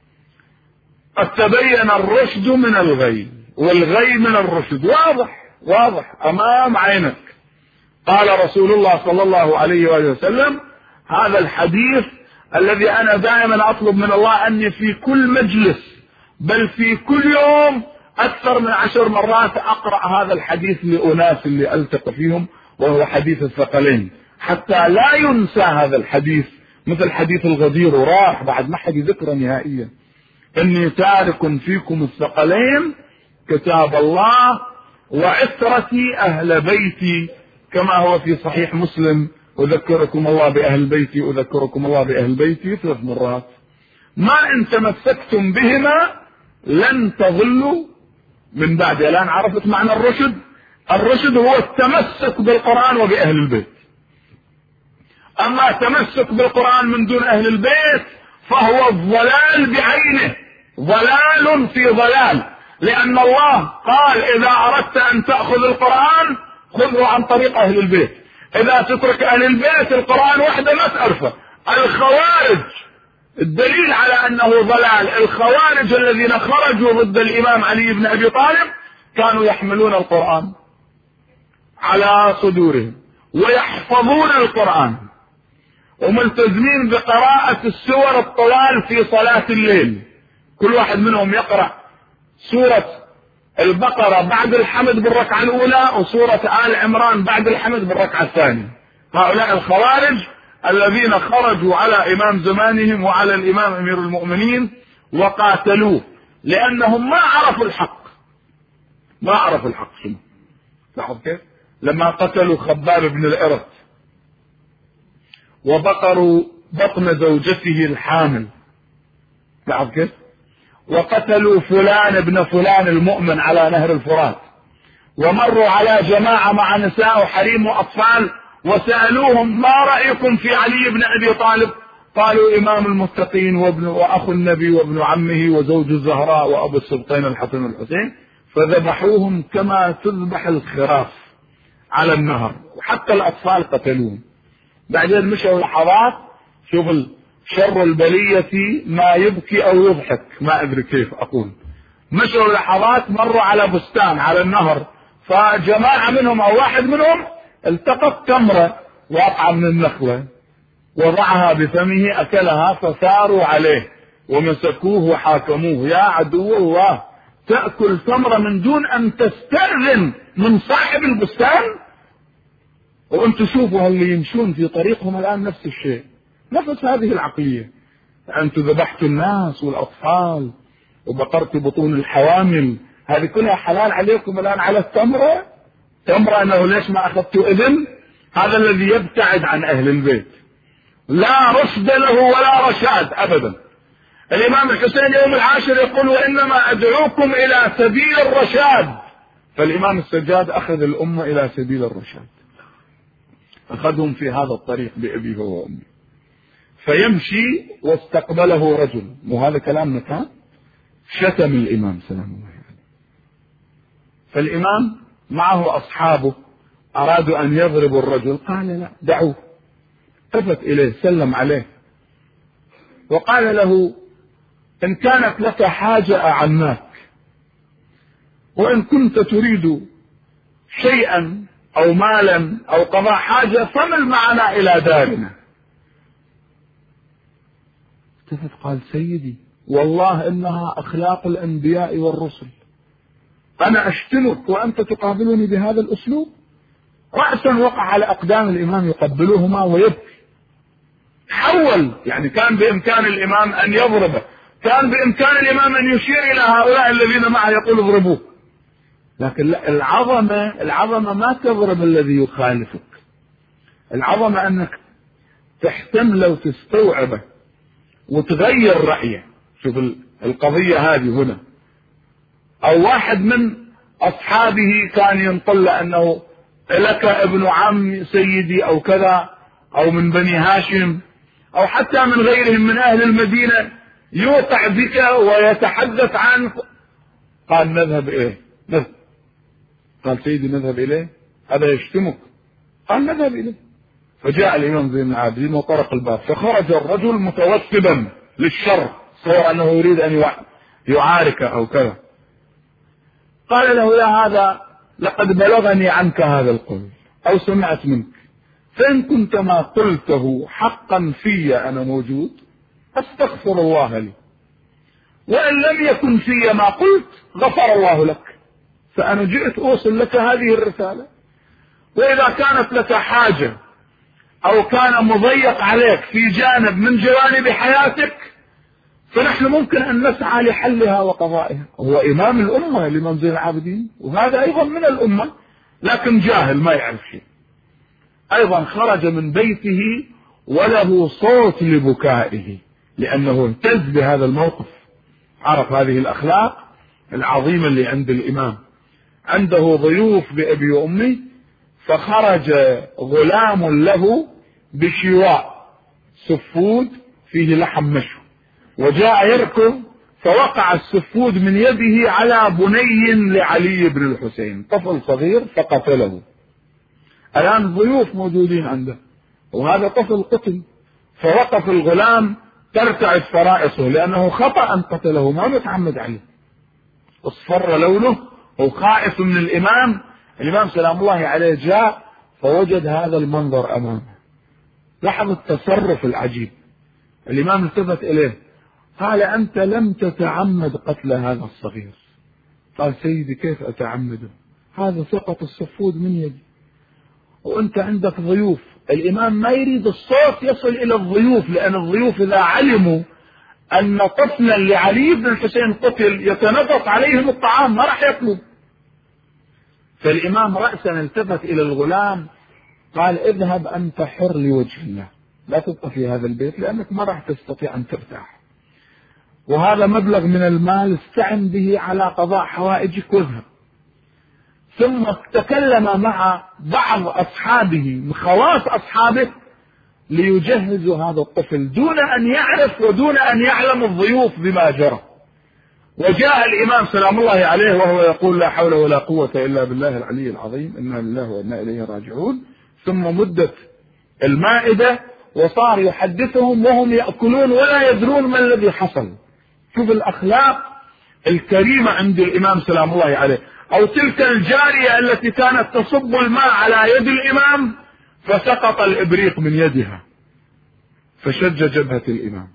Speaker 1: قد تبين الرشد من الغي والغي من الرشد، واضح أمام عينك. قال رسول الله صلى الله عليه وآله وسلم هذا الحديث الذي أنا دائما أطلب من الله أني في كل مجلس بل في كل يوم أكثر من 10 مرات أقرأ هذا الحديث لأناس اللي ألتقي فيهم، وهو حديث الثقلين، حتى لا ينسى هذا الحديث، مثل حديث الغدير وراح بعد ما حد ذكره نهائيا. إني تارك فيكم الثقلين كتاب الله وعترتي أهل بيتي، كما هو في صحيح مسلم أذكركم الله بأهل بيتي أذكركم الله بأهل بيتي 3 مرات. ما إن تمسكتم بهما لن تضلوا من بعد. الآن عرفت معنى الرشد. الرشد هو التمسك بالقرآن وبأهل البيت. أما التمسك بالقرآن من دون أهل البيت فهو الضلال بعينه، ضلال في ضلال، لأن الله قال إذا أردت أن تأخذ القرآن خذه عن طريق أهل البيت. إذا تترك أهل البيت القرآن وحده ما تعرفه. الخوارج الدليل على أنه ضلال، الخوارج الذين خرجوا ضد الإمام علي بن أبي طالب كانوا يحملون القرآن على صدورهم ويحفظون القرآن وملتزمين بقراءة السور الطوال في صلاة الليل. كل واحد منهم يقرأ سورة البقرة بعد الحمد بالركعة الأولى وسورة آل عمران بعد الحمد بالركعة الثانية. هؤلاء الخوارج الذين خرجوا على إمام زمانهم وعلى الإمام أمير المؤمنين وقاتلوه لأنهم ما عرفوا الحق. شنو؟ لاحظ كيف لما قتلوا خباب بن الأرت وبقروا بطن زوجته الحامل، لاحظ كيف، وقتلوا فلان ابن فلان المؤمن على نهر الفرات، ومروا على جماعة مع نساء وحريم وأطفال وسألوهم ما رأيكم في علي بن أبي طالب؟ قالوا إمام المتقين وأخو النبي وابن عمه وزوج الزهراء وأبو السبطين الحسن والحسين، فذبحوهم كما تذبح الخراف على النهر، وحتى الأطفال قتلوهم. بعدين مشوا لحظات، شوف شر البلية ما يبكي أو يضحك، ما أدري كيف أقول. مشوا لحظات مروا على بستان على النهر فجماعة منهم أو واحد منهم التقط تمرة واقعة من النخلة، وضعها بفمه أكلها، فثاروا عليه ومسكوه وحاكموه. يا عدو الله، تأكل ثمرة من دون أن تستأذن من صاحب البستان؟ وأنتم شوفوا اللي يمشون في طريقهم الآن نفس الشيء، نفس هذه العقلية. أنتم ذبحتوا الناس والأطفال وبقرت بطون الحوامل، هذه كلها حلال عليكم الآن على التمرة؟ تمرة أنه ليش ما أخذتوا إذن؟ هذا الذي يبتعد عن أهل البيت لا رشد له ولا رشاد أبدا. الإمام الحسين يوم العاشر يقول: وإنما أدعوكم إلى سبيل الرشاد. فالإمام السجاد أخذ الأمة إلى سبيل الرشاد، أخذهم في هذا الطريق بأبيه وأمه. فيمشي واستقبله رجل، وهذا كلامنا كان شتم الإمام سلام الله عليه. فالإمام معه أصحابه أرادوا أن يضربوا الرجل، قال: لا، دعوه. التفت إليه سلم عليه وقال له: إن كانت لك حاجة أعناك، وإن كنت تريد شيئا أو مالا أو قضاء حاجة فمل معنا إلى دارنا. التفت قال: سيدي، والله إنها أخلاق الأنبياء والرسل، أنا أشتمك وأنت تقابلني بهذا الأسلوب؟ رأسا وقع على أقدام الإمام يقبلهما ويبكي. حول، يعني كان بإمكان الإمام أن يضربه، كان بإمكان الإمام أن يشير إلى هؤلاء الذين معه يقول: اضربوه. لكن العظمة ما تضرب الذي يخالفك، العظمة أنك تحتمله وتستوعبه وتغير رأيه. شوف القضية هذه هنا. أو واحد من أصحابه كان ينقل له أنه لك ابن عم سيدي أو كذا، أو من بني هاشم، أو حتى من غيرهم من أهل المدينة، يوقع بك ويتحدث عنك. قال: نذهب إليه. نذهب. قال: سيدي نذهب إليه؟ هذا يشتمك. قال: نذهب إليه. فجاء الإمام زين العابدين وطرق الباب، فخرج الرجل متوسبا للشر، صور أنه يريد أن يعارك أو كذا. قال له: يا هذا، لقد بلغني عنك هذا القول أو سمعت منك، فإن كنت ما قلته حقا في أنا موجود أستغفر الله لي، وإن لم يكن في ما قلت غفر الله لك، فأنا جئت أوصل لك هذه الرسالة. وإذا كانت لك حاجة أو كان مضيق عليك في جانب من جوانب حياتك فنحن ممكن أن نسعى لحلها وقضائها. هو إمام الأمة الإمام زين العابدين، وهذا أيضا من الأمة، لكن جاهل ما يعرف شيء. أيضا خرج من بيته وله صوت لبكائه، لأنه اهتز بهذا الموقف، عرف هذه الأخلاق العظيمة اللي عند الإمام. عنده ضيوف بأبي وأمي، فخرج غلام له بشواء سفود فيه لحم مشوي، وجاء يركض فوقع السفود من يده على بني لعلي بن الحسين، طفل صغير، فقتله. الآن ضيوف موجودين عنده وهذا طفل قتل، فوقف الغلام ترتعد فرائصه لأنه خطأ أن قتله، ما متعمد عليه. اصفر لونه وخائف من الإمام. الإمام سلام الله عليه جاء فوجد هذا المنظر أمامه، لاحظ التصرف العجيب. الإمام التفت إليه قال: أنت لم تتعمد قتل هذا الصغير. قال: سيدي كيف أتعمده؟ هذا سقط السفود من يدي وأنت عندك ضيوف. الإمام ما يريد الصوت يصل إلى الضيوف، لأن الضيوف إذا علموا أن طفلا لعلي بن الحسين قتل يتنقص عليهم الطعام، ما راح يأكلوا. فالإمام رأسا التفت إلى الغلام قال: اذهب أنت حر لوجه الله، لا تبقى في هذا البيت لأنك ما راح تستطيع أن ترتاح، وهذا مبلغ من المال استعن به على قضاء حوائجك واذهب. ثم تكلم مع بعض أصحابه من خواص أصحابه ليجهزوا هذا الطفل دون أن يعرف ودون أن يعلم الضيوف بما جرى. وجاء الإمام سلام الله عليه وهو يقول: لا حول ولا قوة إلا بالله العلي العظيم، إنا لله وإنا إليه راجعون. ثم مدت المائدة وصار يحدثهم وهم يأكلون ولا يدرون ما الذي حصل. شوف الأخلاق الكريمة عند الإمام سلام الله عليه. أو تلك الجارية التي كانت تصب الماء على يد الإمام فسقط الإبريق من يدها فشج جبهة الإمام،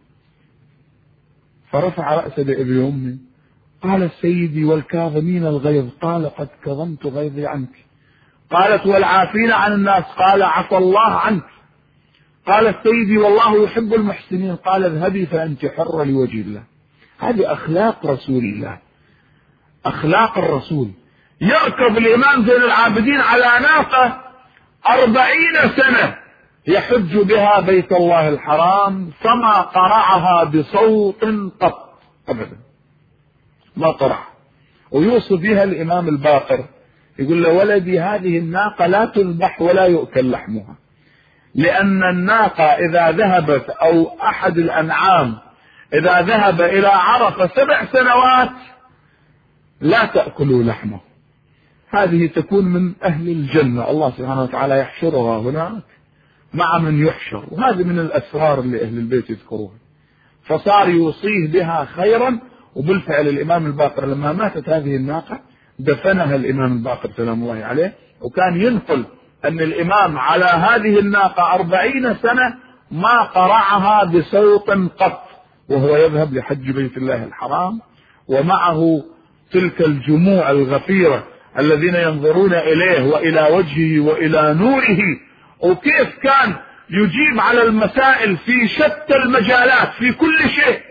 Speaker 1: فرفع رأسه لأبي أمي قال سيدي والكاظمين الغيظ، قال قد كظمت غيظي عنك. قالت والعافين عن الناس، قال عفى الله عنك. قال سيدي والله يحب المحسنين، قال اذهبي فأنت حرة لوجه الله. هذه أخلاق رسول الله، أخلاق الرسول. يركب الإمام زين العابدين على ناقة 40 سنة يحج بها بيت الله الحرام، فما قرعها بصوت قط أبدا، ما قرع. ويوصف بها الإمام الباقر يقول له ولدي هذه الناقة لا تذبح ولا يؤكل لحمها، لأن الناقة إذا ذهبت أو أحد الأنعام إذا ذهب إلى عرفة 7 سنوات لا تأكلوا لحمه، هذه تكون من أهل الجنة، الله سبحانه وتعالى يحشرها هناك مع من يحشر. وهذه من الأسرار اللي أهل البيت يذكروها. فصار يوصيه بها خيرا، وبالفعل الإمام الباقر لما ماتت هذه الناقة دفنها الإمام الباقر سلام الله عليه، وكان ينقل أن الإمام على هذه الناقة 40 سنة ما قرعها بصوت قط وهو يذهب لحج بيت الله الحرام، ومعه تلك الجموع الغفيرة الذين ينظرون إليه وإلى وجهه وإلى نوره، وكيف كان يجيب على المسائل في شتى المجالات في كل شيء.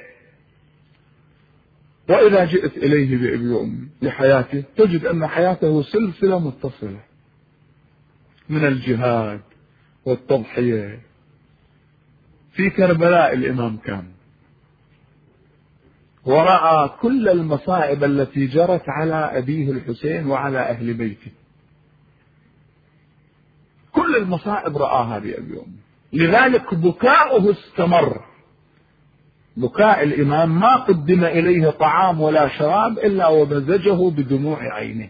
Speaker 1: وإذا جئت إليه بأبي وأمي لحياته تجد أن حياته سلسلة متصلة من الجهاد والتضحية. في كربلاء الإمام كان ورأى كل المصائب التي جرت على أبيه الحسين وعلى أهل بيته، كل المصائب رآها بأبي وأمي، لذلك بكاؤه استمر. بكاء الإمام ما قدم إليه طعام ولا شراب إلا ومزجه بدموع عينه.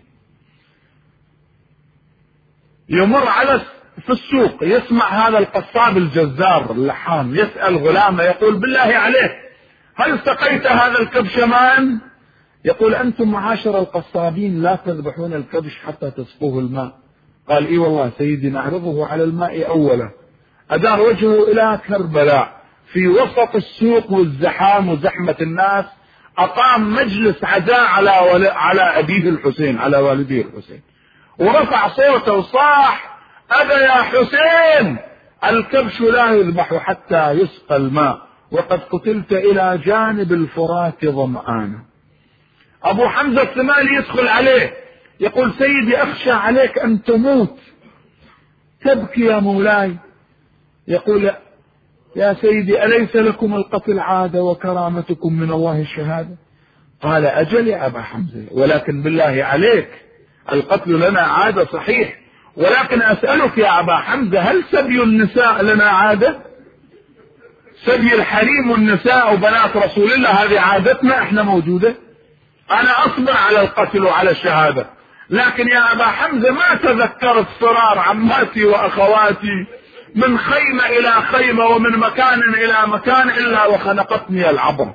Speaker 1: يمر على في السوق يسمع هذا القصاب الجزار اللحام يسأل غلامه يقول بالله عليك هل سقيت هذا الكبش ماء؟ يقول أنتم معاشر القصابين لا تذبحون الكبش حتى تسقوه الماء. قال إي والله سيدي نعرضه على الماء أولا. أدار وجهه إلى كربلاء في وسط السوق والزحام وزحمة الناس، أقام مجلس عزاء على أبيه الحسين، على والديه الحسين، ورفع صوته وصاح أبا يا حسين الكبش لا يذبح حتى يسقى الماء، وقد قتلت إلى جانب الفرات ظمآنا. أبو حمزة الثمالي يدخل عليه يقول سيدي أخشى عليك أن تموت، تبكي يا مولاي. يقول يا سيدي أليس لكم القتل عادة وكرامتكم من الله الشهادة؟ قال أجل يا أبا حمزة، ولكن بالله عليك القتل لنا عادة صحيح، ولكن أسألك يا أبا حمزة هل سبي النساء لنا عادة؟ سبي الحريم والنساء وبنات رسول الله هذه عادتنا احنا موجودة؟ أنا أصبر على القتل وعلى الشهادة، لكن يا أبا حمزة ما تذكرت فرار عماتي وأخواتي من خيمة إلى خيمة ومن مكان إلى مكان إلا وخنقتني العبرة.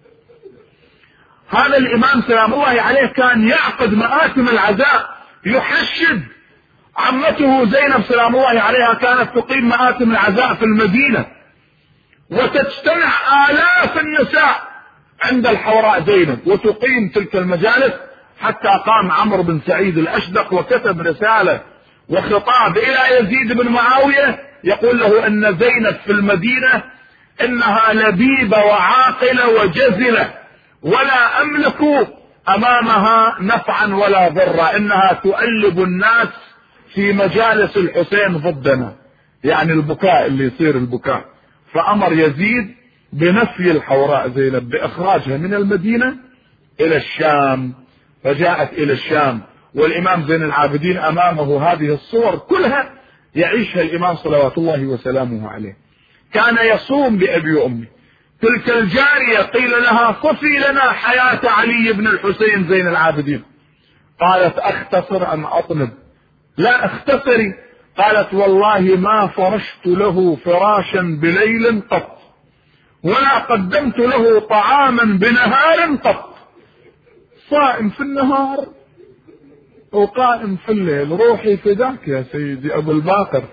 Speaker 1: هذا الإمام سلام الله عليه كان يعقد مآتم العزاء، يحشد عمته زينب سلام الله عليها كانت تقيم مآتم العزاء في المدينة، وتجتمع آلاف النساء عند الحوراء زينب وتقيم تلك المجالس، حتى قام عمرو بن سعيد الأشدق وكتب رسالة وخطاب إلى يزيد بن معاوية يقول له أن زينب في المدينة إنها لبيبة وعاقلة وجزلة ولا أملك أمامها نفعا ولا ضرا، إنها تؤلب الناس في مجالس الحسين ضدنا، يعني البكاء اللي يصير البكاء. فأمر يزيد بنفي الحوراء زينب بإخراجها من المدينة إلى الشام، فجاءت إلى الشام والإمام زين العابدين أمامه هذه الصور كلها يعيشها الإمام صلوات الله وسلامه عليه. كان يصوم بأبي وأمي. تلك الجارية قيل لها صفي لنا حياة علي بن الحسين زين العابدين، قالت أختصر أم أطلب؟ لا اختصري. قالت والله ما فرشت له فراشا بليل قط ولا قدمت له طعاما بنهار قط. صائم في النهار وقائم في الليل، روحي فداك يا سيدي أبو الباقر،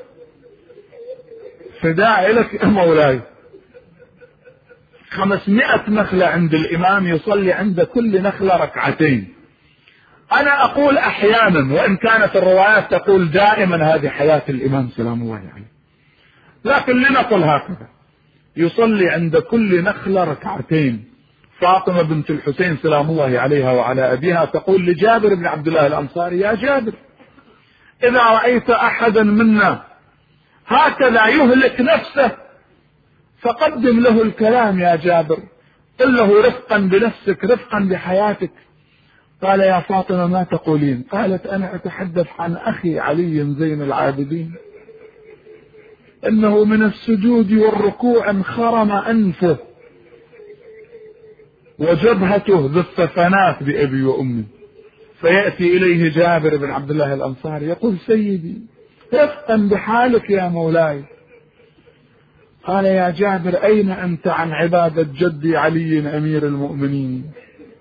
Speaker 1: فداء لك يا مولاي. 500 نخلة عند الإمام، يصلي عند كل نخلة ركعتين. أنا أقول أحيانا، وإن كانت الروايات تقول دائما، هذه حياة الإمام سلام الله عليه، لكن لنقل هكذا: يصلي عند كل نخلة ركعتين. فاطمة بنت الحسين سلام الله عليها وعلى أبيها تقول لجابر بن عبد الله الأنصاري: يا جابر، إذا رأيت أحدا منا هكذا يهلك نفسه فقدم له الكلام يا جابر، قل له رفقا بنفسك، رفقا بحياتك. قال: يا فاطمة ما تقولين؟ قالت: أنا أتحدث عن أخي علي زين العابدين، إنه من السجود والركوع انخرم أنفه وجبهته بالثفنات بأبي وأمي. فيأتي إليه جابر بن عبد الله الأنصاري يقول: سيدي، رفقا بحالك يا مولاي. قال: يا جابر، أين أنت عن عبادة جدي علي أمير المؤمنين؟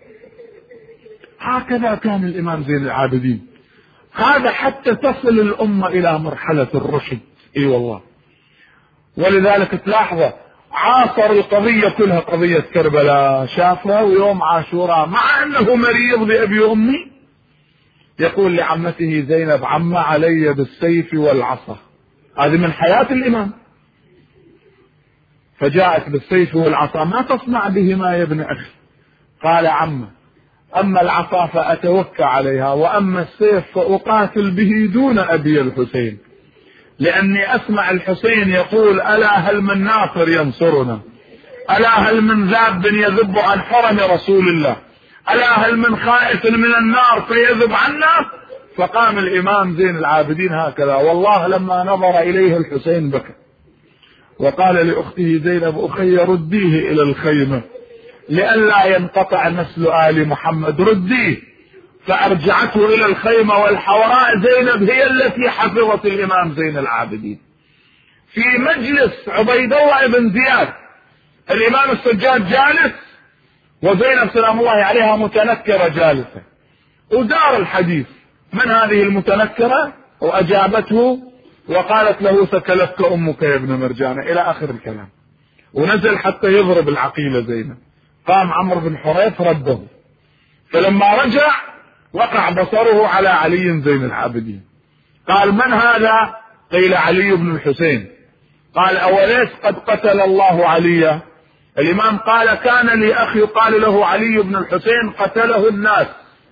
Speaker 1: هكذا كان الإمام زين العابدين، هذا حتى تصل الأمة إلى مرحلة الرشد. إي والله. ولذلك تلاحظ عاصر القضية كلها، قضية كربلاء شافها، ويوم عاشوراء مع أنه مريض بأبي وأمي يقول لعمته زينب: عم علي بالسيف والعصا. هذه من حياة الإمام. فجاءت بالسيف والعصا: ما تصنع بهما يا ابن أخي؟ قال: عم، أما العصا فأتوكى عليها، وأما السيف فأقاتل به دون أبي الحسين، لأني أسمع الحسين يقول: ألا هل من ناصر ينصرنا؟ ألا هل من ذاب يذب عن حرم رسول الله؟ ألا هل من خائف من النار فيذب عنا؟ فقام الإمام زين العابدين هكذا، والله لما نظر إليه الحسين بكى وقال لأخته زينب: أخي رديه إلى الخيمة لئلا ينقطع نسل آل محمد، رديه. فأرجعته إلى الخيمة، والحوراء زينب هي التي حفظت الإمام زين العابدين. في مجلس عبيد الله بن زياد الإمام السجاد جالس، وزينب سلام الله عليها متنكرة جالسة، ودار الحديث: من هذه المتنكرة؟ وأجابته وقالت له: ثكلتك أمك يا ابن مرجانة، إلى آخر الكلام. ونزل حتى يضرب العقيلة زينب. قام عمرو بن حريث رده، فلما رجع وقع بصره على علي زين العابدين. قال: من هذا؟ قيل: علي بن الحسين. قال: أوليس قد قتل الله عليا؟ الإمام قال: كان لي أخي يقال له علي بن الحسين، قتله الناس.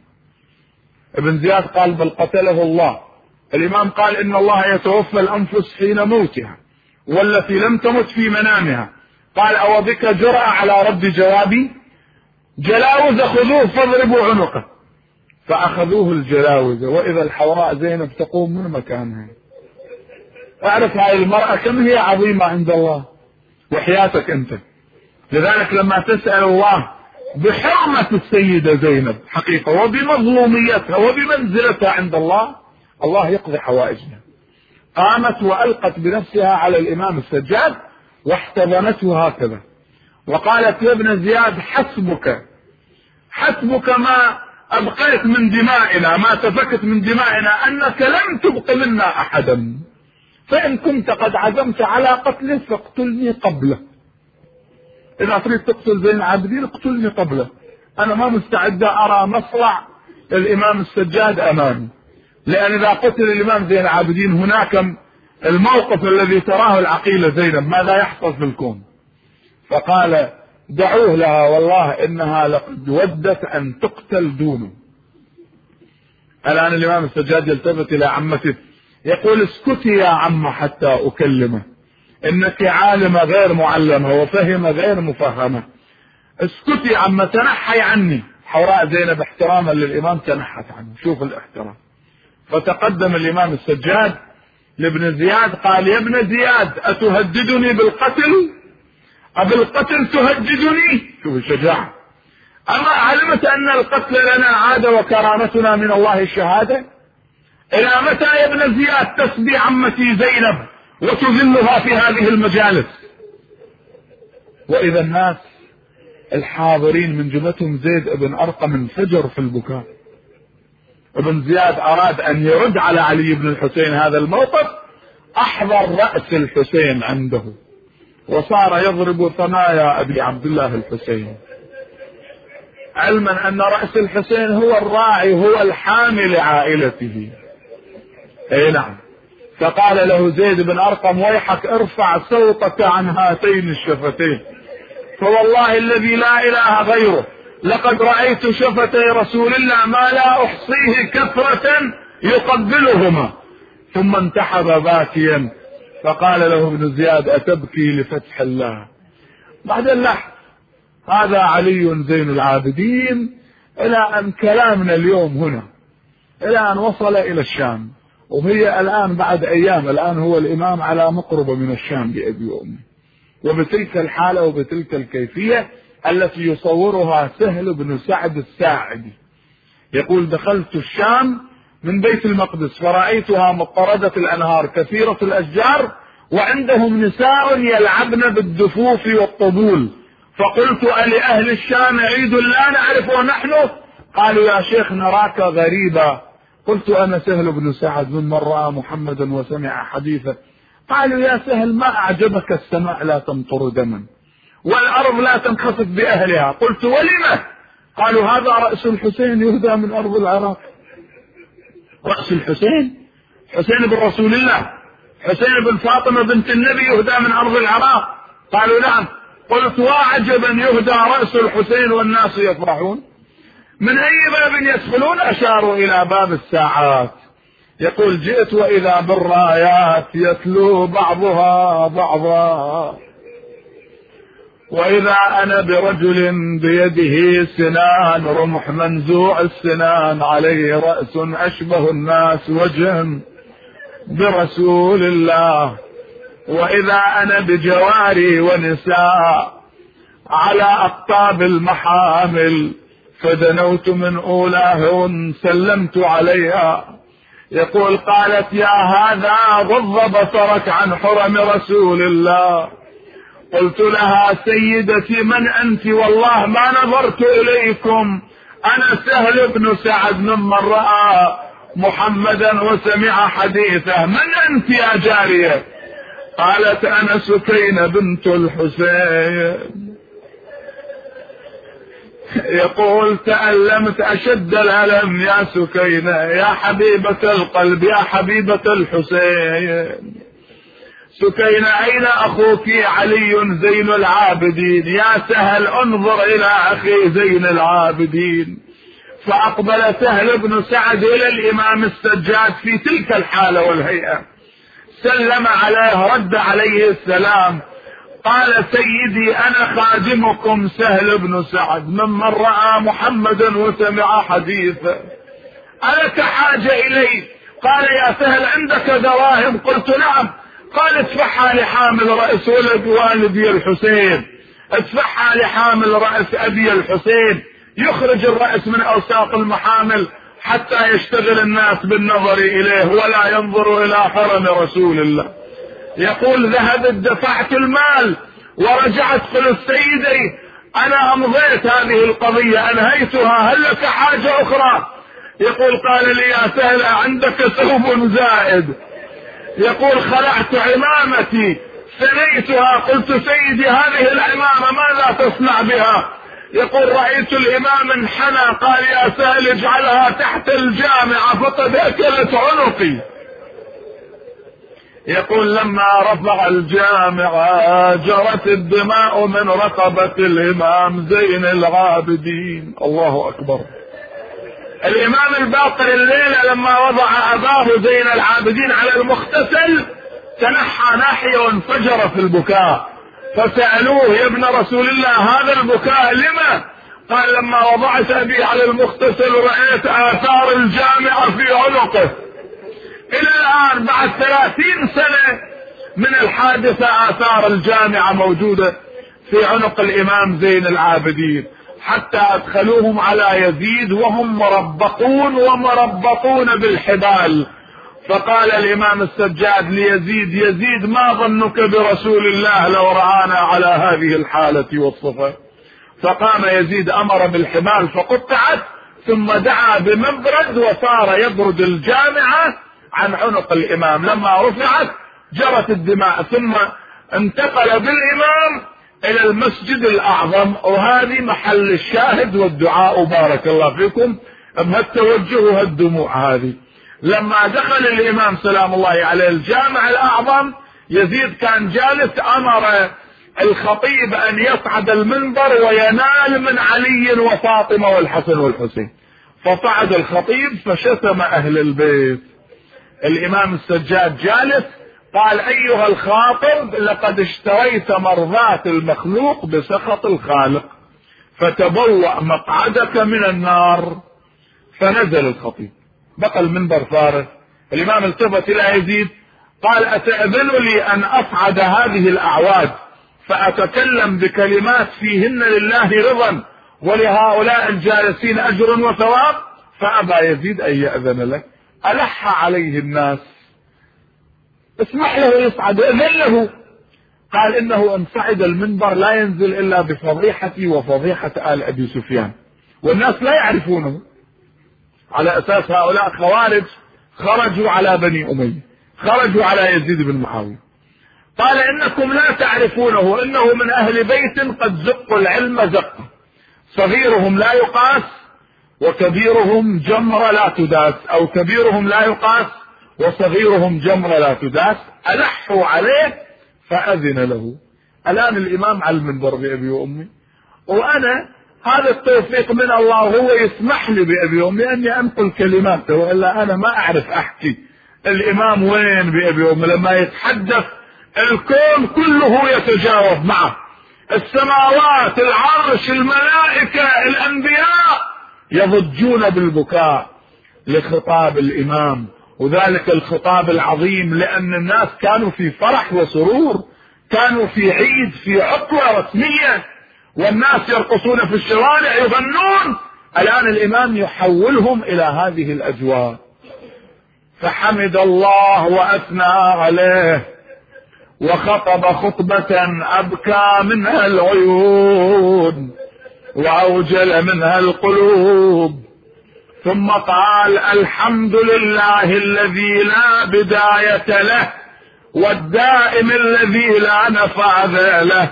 Speaker 1: ابن زياد قال: بل قتله الله. الإمام قال: إن الله يتوفى الأنفس حين موتها، والتي لم تمت في منامها. قال: أو بك جرأة على رد جوابي؟ جلاوز خذوه فاضربوا عنقه. فأخذوه الجلاوز، وإذا الحوراء زينب تقوم من مكانها. أعرف هذه المرأة كم هي عظيمة عند الله، وحياتك أنت. لذلك لما تسأل الله بحرمة السيدة زينب حقيقة، وبمظلوميتها وبمنزلتها عند الله، الله يقضي حوائجنا. قامت وألقت بنفسها على الإمام السجاد واحتضنته هكذا، وقالت: يا ابن زياد، حسبك ما أبقيت من دمائنا، ما سفكت من دمائنا، أنك لم تبق منا أحدا، فإن كنت قد عزمت على قتله فاقتلني قبله. إذا تريد تقتل زين العابدين اقتلني قبله، أنا ما مستعد أرى مصرع الإمام السجاد أمامي، لأن إذا قتل الإمام زين العابدين هناك الموقف الذي تراه العقيلة زينب ماذا يحصل في الكون. فقال: دعوه لها، والله إنها لقد ودت أن تقتل دونه. الآن الإمام السجاد يلتفت إلى عمته يقول: اسكتي يا عم حتى أكلمه، إنك عالمة غير معلمة وفهمة غير مفهمة، اسكتي عم، تنحي عني. حوراء زينب احتراما للإمام تنحت عنه، شوف الاحترام. فتقدم الإمام السجاد لابن زياد قال: يا ابن زياد، أتهددني بالقتل؟ أبالقتل تهددني؟ شوف الشجاعة. أما علمت أن القتل لنا عادة وكرامتنا من الله الشهادة؟ إلى متى يا ابن زياد تسبي عمتي زينب وتذلها في هذه المجالس؟ وإذا الناس الحاضرين من جملتهم زيد بن أرقم انفجر في البكاء. ابن زياد أراد أن يرد على علي بن الحسين هذا الموقف، أحضر رأس الحسين عنده وصار يضرب ثنايا أبي عبد الله الحسين، علما أن رأس الحسين هو الراعي، هو الحامي لعائلته. أي نعم. فقال له زيد بن أرقم: ويحك ارفع صوتك عن هاتين الشفتين، فوالله الذي لا إله غيره لقد رأيت شفتي رسول الله ما لا أحصيه كثرة يقبلهما. ثم انتحب باكيا، فقال له ابن زياد: أتبكي لفتح الله؟ بعد اللحظة هذا علي زين العابدين، إلى أن كلامنا اليوم هنا إلى أن وصل إلى الشام، وهي الآن بعد أيام الآن هو الإمام على مقربة من الشام بأبي وأمي، وبتلك الحالة وبتلك الكيفية التي يصورها سهل بن سعد الساعدي. يقول: دخلت الشام من بيت المقدس فرأيتها مضطردة الأنهار كثيرة الأشجار، وعندهم نساء يلعبن بالدفوف والطبول، فقلت: ألأهل الشام عيد لا نعرفه نحن؟ قالوا: يا شيخ نراك غريبا. قلت: أنا سهل بن سعد ممن رأى محمدا وسمع حديثه. قالوا: يا سهل ما أعجبك السماء لا تمطر دما والأرض لا تنخسف بأهلها؟ قلت: ولم؟ قالوا: هذا رأس الحسين يهدى من أرض العراق. رأس الحسين، حسين بن رسول الله، حسين بن فاطمة بنت النبي، يهدى من أرض العراق؟ قالوا: نعم. قلت: وعجبا يهدى رأس الحسين والناس يفرحون. من أي باب يدخلون؟ أشاروا إلى باب الساعات. يقول: جئت وإذا بالرايات يتلو بعضها بعضا، وإذا أنا برجل بيده سنان، رمح منزوع السنان عليه رأس أشبه الناس وجها برسول الله، وإذا أنا بجواري ونساء على أقطاب المحامل، فدنوت من أولاهن سلمت عليها. يقول: قالت: يا هذا غض بصرك عن حرم رسول الله. قلت لها: سيدتي من أنت؟ والله ما نظرت إليكم، أنا سهل بن سعد ممن رأى محمدا وسمع حديثه. من أنت يا جارية؟ قالت: أنا سكينة بنت الحسين. يقول: تألمت أشد الألم يا سكينة، يا حبيبة القلب، يا حبيبة الحسين. سكينة: أين أخوك علي زين العابدين؟ يا سهل انظر إلى أخي زين العابدين. فأقبل سهل بن سعد إلى الإمام السجاد في تلك الحالة والهيئة، سلم عليه، رد عليه السلام، قال: سيدي أنا خادمكم سهل بن سعد ممن رأى محمدا وسمع حديثه، ألك حاجة إلي؟ قال: يا سهل عندك دراهم؟ قلت: نعم. قال: ادفعها لحامل رأس ولد والدي الحسين، ادفعها لحامل رأس أبي الحسين، يخرج الرأس من أوساط المحامل حتى يشتغل الناس بالنظر إليه ولا ينظر إلى حرم رسول الله. يقول: ذهبت دفعت المال ورجعت، قلت: سيدي أنا أمضيت هذه القضية أنهيتها، هل لك حاجة أخرى؟ يقول: قال لي: يا سهل عندك ثوب زائد. يقول: خلعت عمامتي سنيتها، قلت: سيدي هذه العمامة ماذا تصنع بها؟ يقول: رأيت الإمام انحنى، قال: يا سهل اجعلها تحت الجامعة فقد أكلت عنقي. يقول: لما رفع الجامعة جرت الدماء من رقبة الإمام زين العابدين. الله أكبر. الإمام الباقر الليلة لما وضع أباه زين العابدين على المغتسل تنحى ناحية وانفجر في البكاء، فسألوه: يا ابن رسول الله هذا البكاء لما؟ قال: لما وضعت أبي على المغتسل رأيت آثار الجامعة في عنقه. إلى الآن بعد 30 سنة من الحادثة آثار الجامعة موجودة في عنق الإمام زين العابدين، حتى أدخلوهم على يزيد وهم مربطون ومربطون بالحبال. فقال الإمام السجاد ليزيد: يزيد ما ظنك برسول الله لو رآنا على هذه الحالة والصفة؟ فقام يزيد أمر بالحبال فقطعت، ثم دعا بمبرد وصار يبرد الجامعة عن عنق الإمام. لما رفعت جرت الدماء، ثم انتقل بالإمام إلى المسجد الأعظم، وهذه محل الشاهد والدعاء بارك الله فيكم بهالتوجه وهالدموع هذه. لما دخل الإمام سلام الله عليه الجامع الأعظم، يزيد كان جالس، أمر الخطيب أن يصعد المنبر وينال من علي وفاطمة والحسن والحسين، فصعد الخطيب فشتم أهل البيت. الإمام السجاد جالس قال: أيها الخاطب، لقد اشتريت مرضاة المخلوق بسخط الخالق، فتبوأ مقعدك من النار. فنزل الخطيب، بقى المنبر فارغ. الإمام التفت إلى يزيد قال: أتأذن لي أن أصعد هذه الأعواد فأتكلم بكلمات فيهن لله رضا ولهؤلاء الجالسين أجر وثواب؟ فأبى يزيد أن يأذن له. ألح عليه الناس: اسمح له يصعد، إذن له. قال: إنه إن صعد المنبر لا ينزل إلا بفضيحتي وفضيحة آل أبي سفيان، والناس لا يعرفونه، على أساس هؤلاء خوارج خرجوا على بني أمية، خرجوا على يزيد بن معاوية. قال: إنكم لا تعرفونه، إنه من أهل بيت قد زقوا العلم زقا، صغيرهم لا يقاس وكبيرهم جمرة لا تداس، أو كبيرهم لا يقاس وصغيرهم جمرة لا تداس. ألحوا عليه فأذن له. الآن الإمام على المنبر بأبي وأمي، وأنا هذا التوفيق من الله، هو يسمح لي بأبي وأمي أني أنقل كلماته، وإلا أنا ما أعرف أحكي. الإمام وين بأبي وأمي؟ لما يتحدث الكون كله يتجاوب معه، السماوات، العرش، الملائكة، الأنبياء يضجون بالبكاء لخطاب الإمام، وذلك الخطاب العظيم، لأن الناس كانوا في فرح وسرور، كانوا في عيد، في عطلة رسمية، والناس يرقصون في الشوارع يغنون. الآن الإمام يحولهم إلى هذه الأجواء. فحمد الله وأثنى عليه وخطب خطبة أبكى منها العيون وأوجل منها القلوب، ثم قال: الحمد لله الذي لا بداية له، والدائم الذي لا نفاذ له،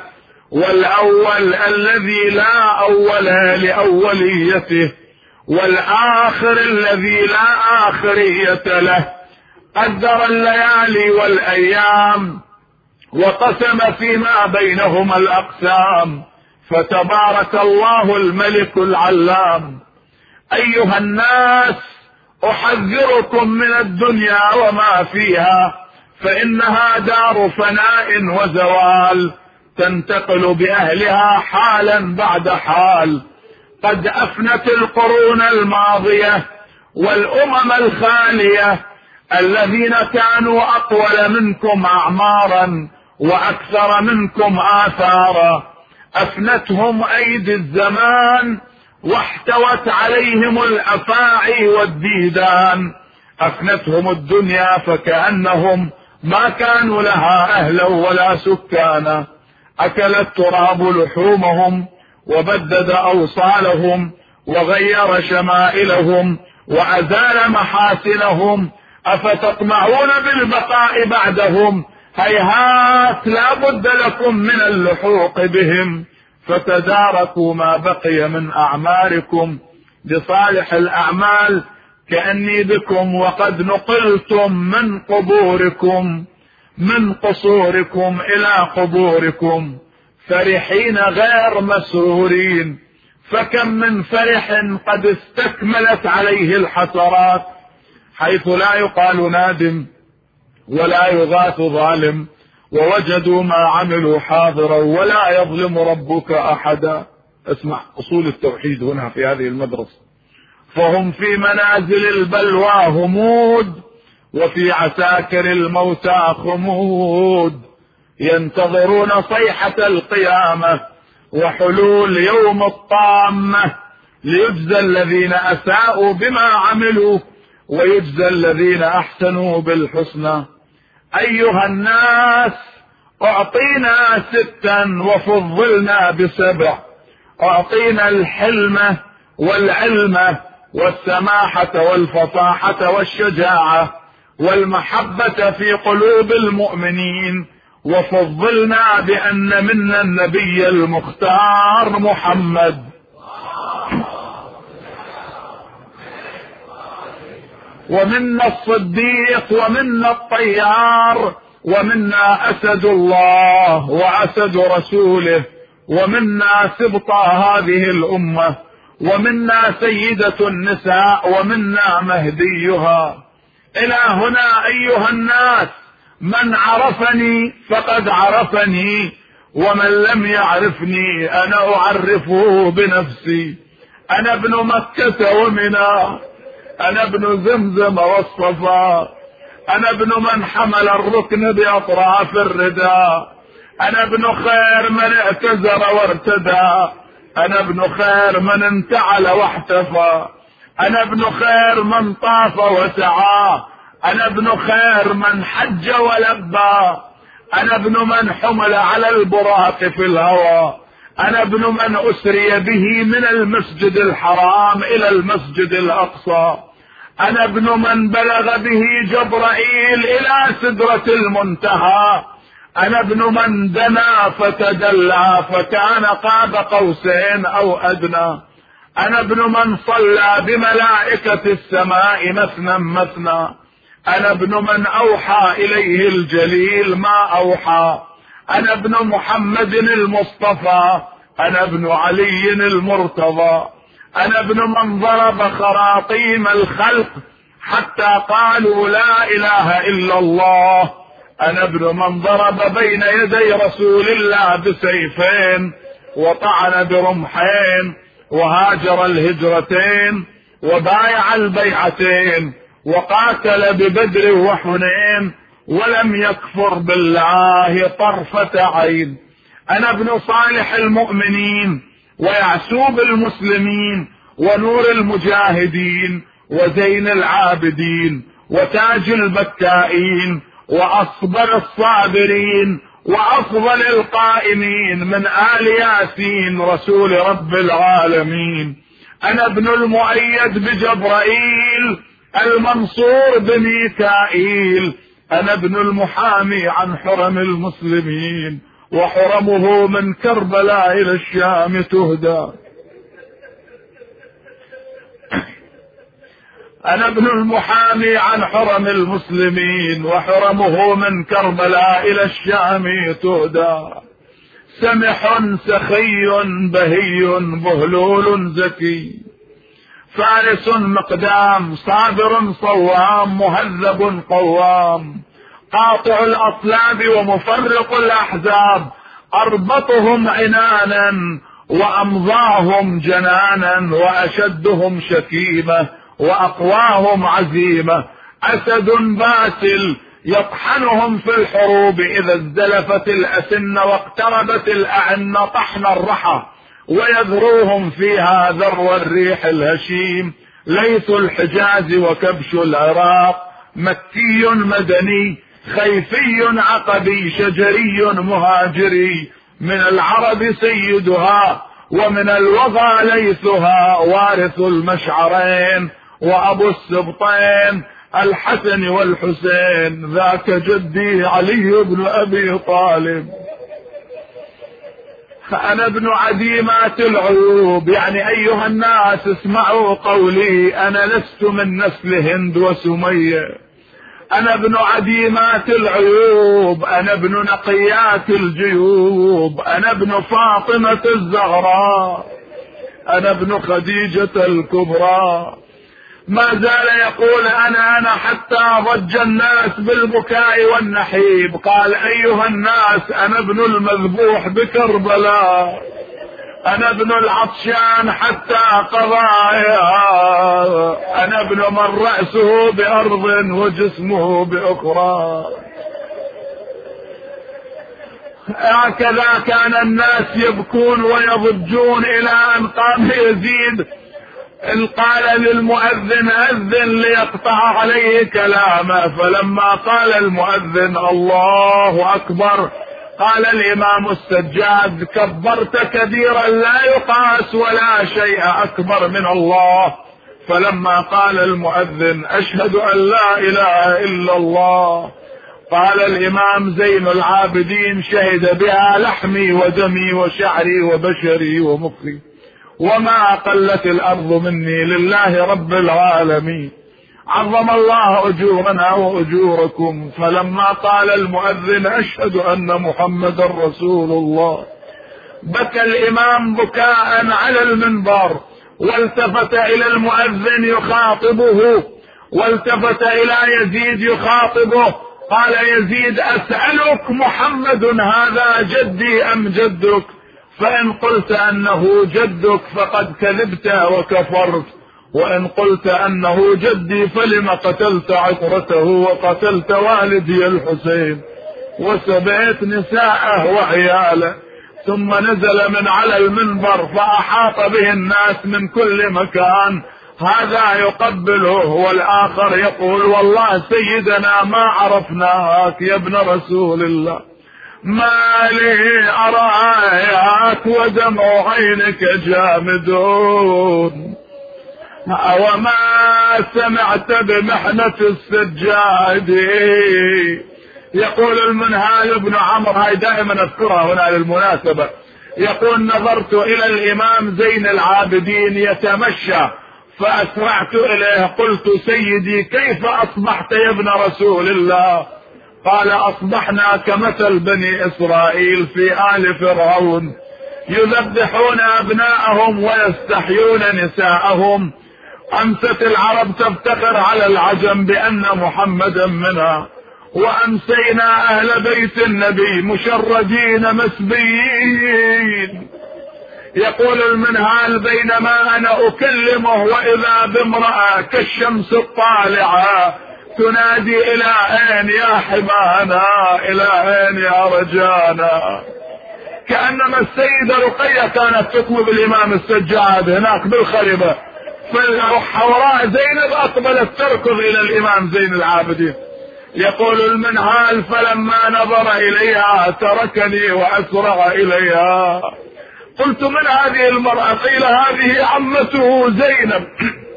Speaker 1: والأول الذي لا أول لأوليته، والآخر الذي لا آخرية له، قدر الليالي والأيام وقسم فيما بينهما الأقسام، فتبارك الله الملك العلام. أيها الناس، أحذركم من الدنيا وما فيها، فإنها دار فناء وزوال، تنتقل بأهلها حالا بعد حال. قد أفنت القرون الماضية والأمم الخالية الذين كانوا أطول منكم أعمارا وأكثر منكم آثارا، أفنتهم أيدي الزمان واحتوت عليهم الأفاعي والديدان، أفنتهم الدنيا فكأنهم ما كانوا لها أهلا ولا سكانا، أكل التراب لحومهم وبدد أوصالهم وغير شمائلهم وأزال محاسنهم، أفتطمعون بالبقاء بعدهم؟ هيهات لا بد لكم من اللحوق بهم، فتداركوا ما بقي من أعماركم بصالح الأعمال، كأني بكم وقد نقلتم من قبوركم، من قصوركم إلى قبوركم، فرحين غير مسرورين. فكم من فرح قد استكملت عليه الحسرات، حيث لا يقال نادم ولا يغاث ظالم، ووجدوا ما عملوا حاضرا ولا يظلم ربك أحدا. اسمع أصول التوحيد هنا في هذه المدرسة. فهم في منازل البلوى همود، وفي عساكر الموتى خمود، ينتظرون صيحة القيامة وحلول يوم الطامة، ليجزى الذين أساءوا بما عملوا ويجزى الذين أحسنوا بالحسنى. أيها الناس، أعطينا 6 وفضلنا ب7، أعطينا الحلم والعلم والسماحة والفصاحة والشجاعة والمحبة في قلوب المؤمنين، وفضلنا بأن منا النبي المختار محمد، ومنا الصديق، ومنا الطيار، ومنا أسد الله وأسد رسوله، ومنا سبط هذه الأمة، ومنا سيدة النساء، ومنا مهديها. إلى هنا أيها الناس، من عرفني فقد عرفني، ومن لم يعرفني أنا أعرفه بنفسي. أنا ابن مكة ومنى، أنا ابن زمزم والصفا، أنا ابن من حمل الركن بأطراف الرداء، أنا ابن خير من اعتذر وارتدى، أنا ابن خير من انتعل واحتفى، أنا ابن خير من طاف وسعى، أنا ابن خير من حج ولبى، أنا ابن من حمل على البراق في الهوى، أنا ابن من أسري به من المسجد الحرام إلى المسجد الأقصى، أنا ابن من بلغ به جبرائيل إلى سدرة المنتهى، أنا ابن من دنا فتدلى فكان قاب قوسين أو أدنى، أنا ابن من صلى بملائكة السماء مثنى مثنى، أنا ابن من أوحى إليه الجليل ما أوحى، أنا ابن محمد المصطفى، أنا ابن علي المرتضى، أنا ابن من ضرب خراطيم الخلق حتى قالوا لا إله إلا الله، أنا ابن من ضرب بين يدي رسول الله بسيفين، وطعن برمحين، وهاجر الهجرتين، وبايع البيعتين، وقاتل ببدر وحنين، ولم يكفر بالله طرفة عين. أنا ابن صالح المؤمنين، ويعسوب المسلمين، ونور المجاهدين، وزين العابدين، وتاج البكائين، وأصبر الصابرين، وأفضل القائمين من آل ياسين رسول رب العالمين. أنا ابن المؤيد بجبرائيل، المنصور بميكائيل، أنا ابن المحامي عن حرم المسلمين، وحرمه من كربلاء إلى الشام تهدى. أنا ابن المحامي عن حرم المسلمين، وحرمه من كربلاء إلى الشام تهدى. سمح سخي بهي بهلول زكي، فارس مقدام صابر صوام مهذب قوام، قاطع الأصلاب ومفرق الأحزاب، أربطهم عنانا وأمضاهم جنانا، وأشدهم شكيمة وأقواهم عزيمة، أسد باسل يطحنهم في الحروب إذا ازدلفت الأسنة واقتربت الأعنة طحن الرحى، ويذروهم فيها ذرو الريح الهشيم. ليث الحجاز وكبش العراق، مكي مدني خيفي عقبي شجري مهاجري، من العرب سيدها ومن الوغى ليثها، وارث المشعرين وأبو السبطين الحسن والحسين، ذاك جدي علي بن أبي طالب. أنا ابن عديمات العيوب، يعني أيها الناس اسمعوا قولي، أنا لست من نسل هند وسمية، أنا ابن عديمات العيوب، أنا ابن نقيات الجيوب، أنا ابن فاطمة الزهراء، أنا ابن خديجة الكبرى. ما زال يقول أنا حتى ضج الناس بالبكاء والنحيب. قال أيها الناس، أنا ابن المذبوح بكربلاء، أنا ابن العطشان حتى قضايا، أنا ابن من رأسه بأرض وجسمه بأخرى. هكذا كان الناس يبكون ويضجون إلى أن قام يزيد قال للمؤذن أذن ليقطع عليه كلامه، فلما قال المؤذن الله أكبر قال الإمام السجاد كبرت كبيرا لا يقاس ولا شيء أكبر من الله، فلما قال المؤذن أشهد أن لا إله إلا الله، قال الإمام زين العابدين شهد بها لحمي ودمي وشعري وبشري ومخي، وما قلت الأرض مني لله رب العالمين، عظم الله أجورنا وأجوركم. فلما قال المؤذن أشهد أن محمد رسول الله، بكى الإمام بكاء على المنبر، والتفت إلى المؤذن يخاطبه، والتفت إلى يزيد يخاطبه، قال يزيد أسألك محمد هذا جدي أم جدك؟ فإن قلت أنه جدك فقد كذبت وكفرت، وإن قلت أنه جدي فلم قتلت عترته وقتلت والدي الحسين وسبيت نساءه وعياله. ثم نزل من على المنبر فأحاط به الناس من كل مكان، هذا يقبله والآخر يقول والله سيدنا ما عرفناك يا ابن رسول الله، ما لي أراك ودمع عينك جامدون، وما سمعت بمحنة السجاد. يقول المنهال بن عمرو، هاي دائما اذكرها هنا للمناسبة، يقول نظرت إلى الإمام زين العابدين يتمشى فأسرعت إليه، قلت سيدي كيف أصبحت يا ابن رسول الله؟ قال أصبحنا كمثل بني إسرائيل في آل فرعون، يذبحون أبناءهم ويستحيون نساءهم. أمست العرب تفتخر على العجم بأن محمدا منها، وأمسينا أهل بيت النبي مشردين مسبيين. يقول المنهال بينما أنا أكلمه وإذا بامرأة كالشمس الطالعة تنادي إلى أين يا حمانا، إلى أين يا رجانا، كأنما السيدة رقية كانت تكوي بالإمام السجاد هناك بالخربة، فالحوراء زينب أقبلت تركض إلى الإمام زين العابدين. يقول المنهال فلما نظر إليها تركني وأسرع إليها، قلت من هذه المرأة؟ قيل هذه عمته زينب.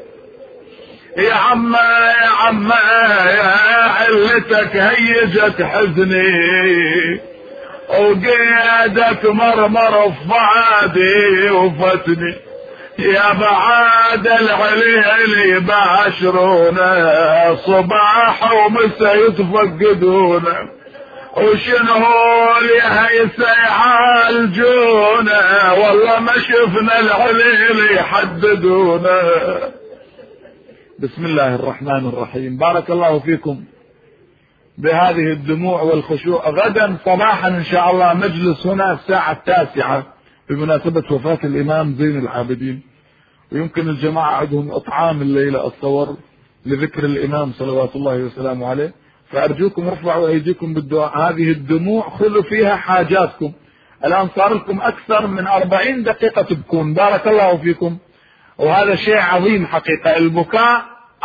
Speaker 1: يا عمة يا عمة يا علتك هيجت حزني، وقيدك مرمر فعادي وفتني، يا بعاد العليلي بعشرونه صباح ومسا يتفقدونه، وشنو لهيس يعالجونه، والله ما شفنا العليلي يحددونه. بسم الله الرحمن الرحيم. بارك الله فيكم بهذه الدموع والخشوع. غدا صباحا ان شاء الله مجلس هنا الساعة 9 بمناسبة وفاة الامام زين العابدين، ويمكن الجماعة عندهم اطعام الليلة الصور لذكر الامام صلوات الله وسلامه عليه، فارجوكم ارفعوا ايديكم بالدعاء. هذه الدموع خذوا فيها حاجاتكم. الان صار لكم اكثر من 40 دقيقة تبكون، بارك الله فيكم، وهذا شيء عظيم حقيقة. البكاء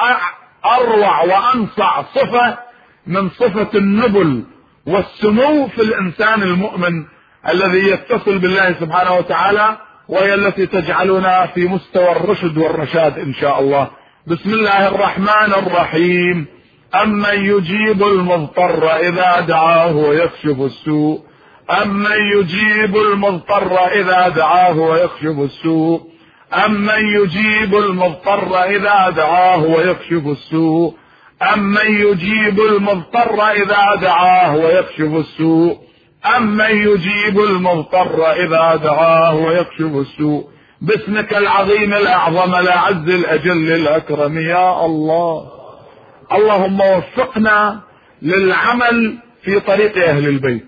Speaker 1: اروع وانصع صفة من صفة النبل والسمو في الانسان المؤمن الذي يتصل بالله سبحانه وتعالى، وهي التي تجعلنا في مستوى الرشد والرشاد ان شاء الله. بسم الله الرحمن الرحيم. أمن يجيب المضطر إذا دعاه ويكشف السوء، أمن يجيب المضطر إذا دعاه ويكشف السوء، أمن يجيب المضطر إذا دعاه ويكشف السوء، أمن يجيب المضطر إذا دعاه ويكشف السوء، أمن يجيب المضطر إذا دعاه ويكشف السوء. باسمك العظيم الأعظم الأعز الأجل الأكرم يا الله. اللهم وفقنا للعمل في طريق أهل البيت،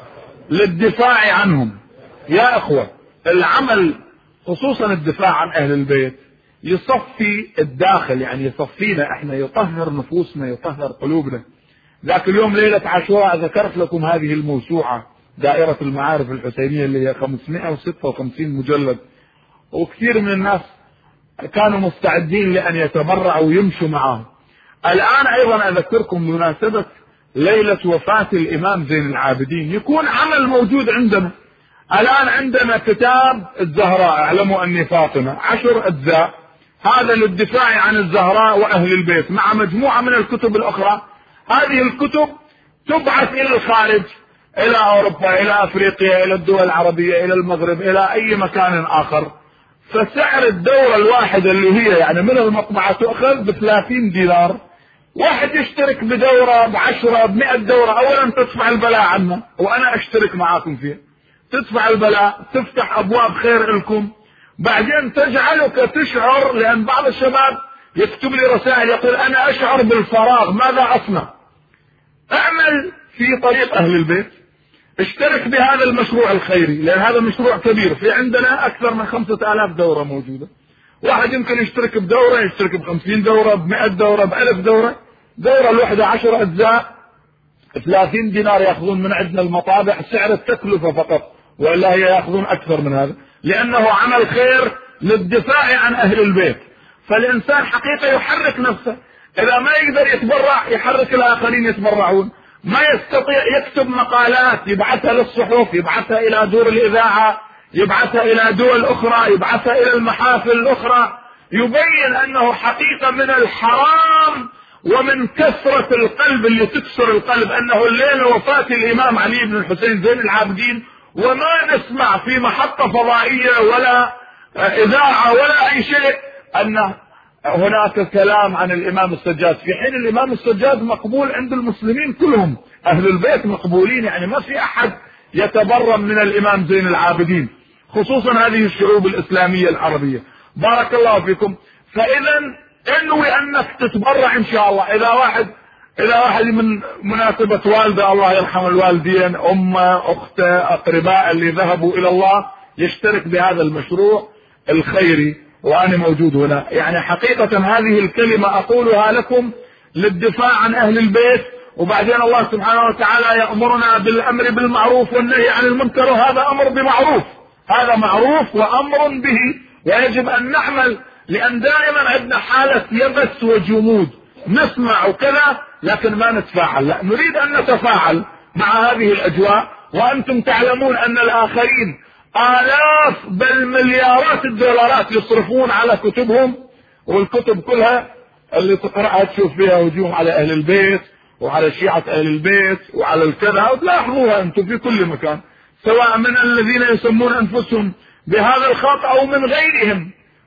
Speaker 1: للدفاع عنهم. يا أخوة، العمل خصوصا الدفاع عن أهل البيت يصفي الداخل، يعني يصفينا احنا، يطهر نفوسنا، يطهر قلوبنا. ذاك اليوم ليلة عاشوراء ذكرت لكم هذه الموسوعة دائرة المعارف الحسينية اللي هي 556 مجلد، وكثير من الناس كانوا مستعدين لأن يتبرعوا ويمشوا معهم. الآن أيضا أذكركم بمناسبة ليلة وفاة الإمام زين العابدين يكون عمل موجود عندنا. الآن عندنا كتاب الزهراء اعلموا أني فاطمة 10 أجزاء، هذا للدفاع عن الزهراء وأهل البيت، مع مجموعة من الكتب الأخرى. هذه الكتب تبعث إلى الخارج، إلى أوروبا، إلى أفريقيا، إلى الدول العربية، إلى المغرب، إلى أي مكان آخر. فسعر الدورة الواحدة اللي هي يعني من المطبعة تؤخذ ب30 دينار. واحد يشترك بدورة ب10 ب100 دورة، أولا تدفع البلاء عنا وأنا أشترك معاكم فيها، تدفع البلاء، تفتح أبواب خير لكم، بعدين تجعلك تشعر. لأن بعض الشباب يكتب لي رسائل يقول أنا أشعر بالفراغ، ماذا أصنع؟ اعمل في طريق أهل البيت، اشترك بهذا المشروع الخيري، لأن هذا مشروع كبير. في عندنا أكثر من 5000 دورة موجودة. واحد يمكن يشترك بدورة، يشترك ب50 دورة، ب100 دورة، ب1000 دورة. دورة الوحدة 10 أجزاء، 30 دينار يأخذون من عندنا المطابع، سعر التكلفة فقط، وإلا هي يأخذون أكثر من هذا، لأنه عمل خير للدفاع عن أهل البيت. فالإنسان حقيقة يحرك نفسه، إذا ما يقدر يتبرع يحرك الآخرين يتبرعون، ما يستطيع يكتب مقالات يبعثها للصحف، يبعثها إلى دور الإذاعة، يبعثها إلى دول أخرى، يبعثها إلى المحافل الأخرى، يبين أنه حقيقة من الحرام ومن كثرة القلب اللي تكسر القلب أنه الليلة وفاة الإمام علي بن الحسين زين العابدين وما نسمع في محطة فضائية ولا إذاعة ولا أي شيء أن هناك كلام عن الإمام السجاد، في حين الإمام السجاد مقبول عند المسلمين كلهم، أهل البيت مقبولين، يعني ما في أحد يتبرم من الإمام زين العابدين، خصوصا هذه الشعوب الإسلامية العربية. بارك الله فيكم. فإذا انوي أنك تتبرع إن شاء الله. إذا واحد من مناسبة والده، الله يرحم الوالدين، أمه، أخته، أقرباء اللي ذهبوا إلى الله، يشترك بهذا المشروع الخيري وأنا موجود هنا. يعني حقيقة هذه الكلمة أقولها لكم للدفاع عن أهل البيت، وبعدين الله سبحانه وتعالى يأمرنا بالأمر بالمعروف والنهي عن المنكر، وهذا أمر بمعروف، هذا معروف وأمر به، ويجب أن نعمل. لأن دائما عندنا حالة يبس وجمود، نسمع وكذا لكن ما نتفاعل. لا، نريد أن نتفاعل مع هذه الأجواء. وأنتم تعلمون أن الآخرين آلاف بل مليارات الدولارات يصرفون على كتبهم، والكتب كلها اللي تقرأها تشوف فيها هجوم على أهل البيت وعلى شيعة أهل البيت وعلى الكذا، وتلاحظوها أنتم في كل مكان، سواء من الذين يسمون أنفسهم بهذا الخط أو من غيرهم،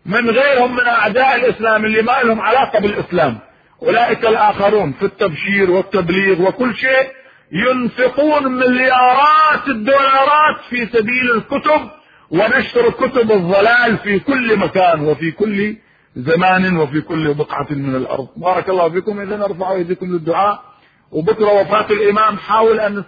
Speaker 1: من أعداء الإسلام اللي ما لهم علاقة بالإسلام. أولئك الآخرون في التبشير والتبليغ وكل شيء ينفقون مليارات الدولارات في سبيل الكتب ونشر كتب الضلال في كل مكان وفي كل زمان وفي كل بقعة من الأرض. بارك الله فيكم. إذن ارفعوا يديكم للدعاء. وبكرة وفاة الإمام حاول أن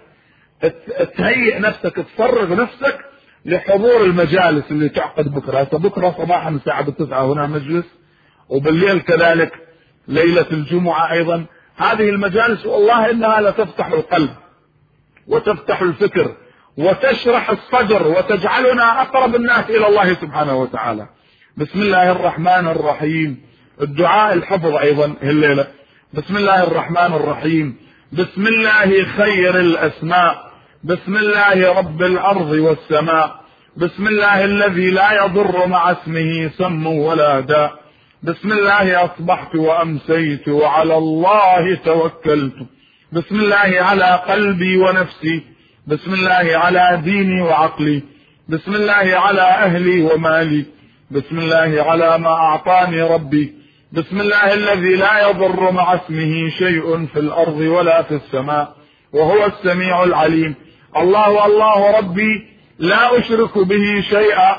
Speaker 1: تهيئ نفسك، تفرغ نفسك لحضور المجالس اللي تعقد بكرة صباحا الساعة 9 هنا مجلس، وبالليل كذلك ليلة الجمعة أيضا. هذه المجالس والله إنها لتفتح القلب وتفتح الفكر وتشرح الصدر وتجعلنا أقرب الناس إلى الله سبحانه وتعالى. بسم الله الرحمن الرحيم. الدعاء الحفظ أيضا الليلة. بسم الله الرحمن الرحيم. بسم الله خير الأسماء. بسم الله رب الأرض والسماء. بسم الله الذي لا يضر مع اسمه سم ولا داء. بسم الله أصبحت وأمسيت وعلى الله توكلت. بسم الله على قلبي ونفسي. بسم الله على ديني وعقلي. بسم الله على أهلي ومالي. بسم الله على ما أعطاني ربي. بسم الله الذي لا يضر مع اسمه شيء في الأرض ولا في السماء وهو السميع العليم. الله الله ربي لا أشرك به شيئا.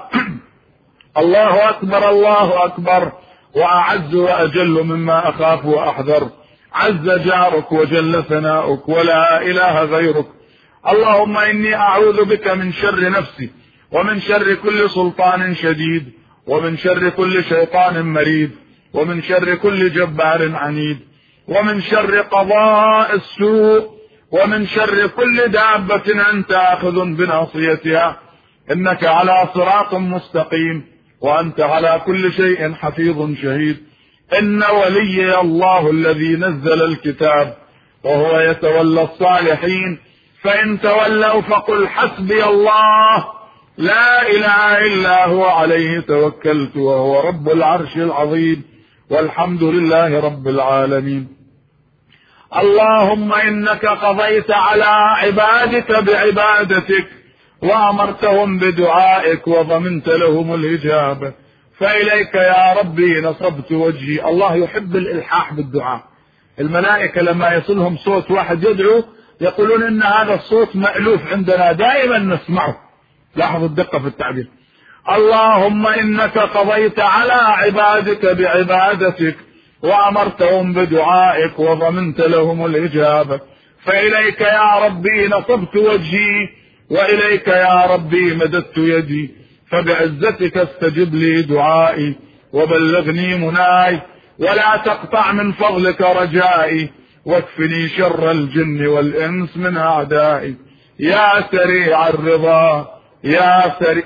Speaker 1: الله أكبر الله أكبر وأعز وأجل مما أخاف وأحذر. عز جارك وجل ثناؤك ولا إله غيرك. اللهم إني أعوذ بك من شر نفسي ومن شر كل سلطان شديد ومن شر كل شيطان مريد ومن شر كل جبار عنيد ومن شر قضاء السوء ومن شر كل دابة أنت آخذ بناصيتها إنك على صراط مستقيم وأنت على كل شيء حفيظ شهيد. إن ولي الله الذي نزل الكتاب وهو يتولى الصالحين فإن تولوا فقل حسبي الله لا إله إلا هو عليه توكلت وهو رب العرش العظيم والحمد لله رب العالمين. اللهم إنك قضيت على عبادك بعبادتك وأمرتهم بدعائك وضمنت لهم الإجابة، فإليك يا ربي نصبت وجهي. الله يحب الإلحاح بالدعاء. الملائكة لما يصلهم صوت واحد يدعو يقولون إن هذا الصوت مألوف عندنا دائما نسمعه. لاحظوا الدقة في التعبير. اللهم إنك قضيت على عبادك بعبادتك وأمرتهم بدعائك وضمنت لهم الإجابة، فإليك يا ربي نصبت وجهي وإليك يا ربي مددت يدي، فبعزتك استجب لي دعائي وبلغني مناي، ولا تقطع من فضلك رجائي، واكفني شر الجن والإنس من أعدائي. يا سريع الرضا يا سريع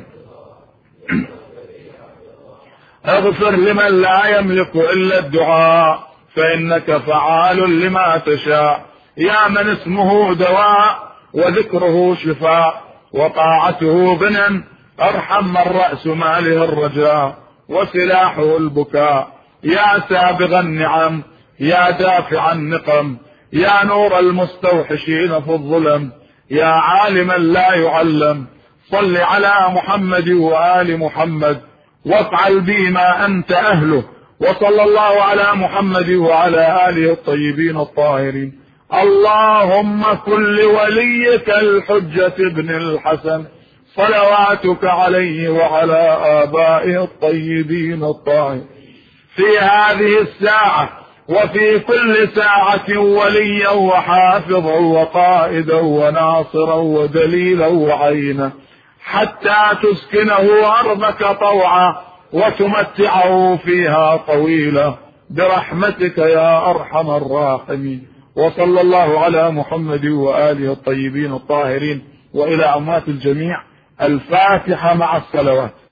Speaker 1: اغفر لمن لا يملك إلا الدعاء، فإنك فعال لما تشاء. يا من اسمه دواء وذكره شفاء وطاعته غنى، ارحم من رأس ماله الرجاء وسلاحه البكاء. يا سابغ النعم يا دافع النقم، يا نور المستوحشين في الظلم، يا عالما لا يعلم، صل على محمد وآل محمد وافعل بي ما أنت أهله. وصلى الله على محمد وعلى آله الطيبين الطاهرين. اللهم كن لوليك الحجة ابن الحسن صلواتك عليه وعلى آبائه الطيبين الطاهرين في هذه الساعة وفي كل ساعة وليا وحافظا وقائدا وناصرا ودليلا وعينا، حتى تسكنه أرضك طوعا وتمتعه فيها طويلا برحمتك يا أرحم الراحمين. وصلى الله على محمد وآله الطيبين الطاهرين. وإلى أموات الجميع الفاتحة مع الصلوات.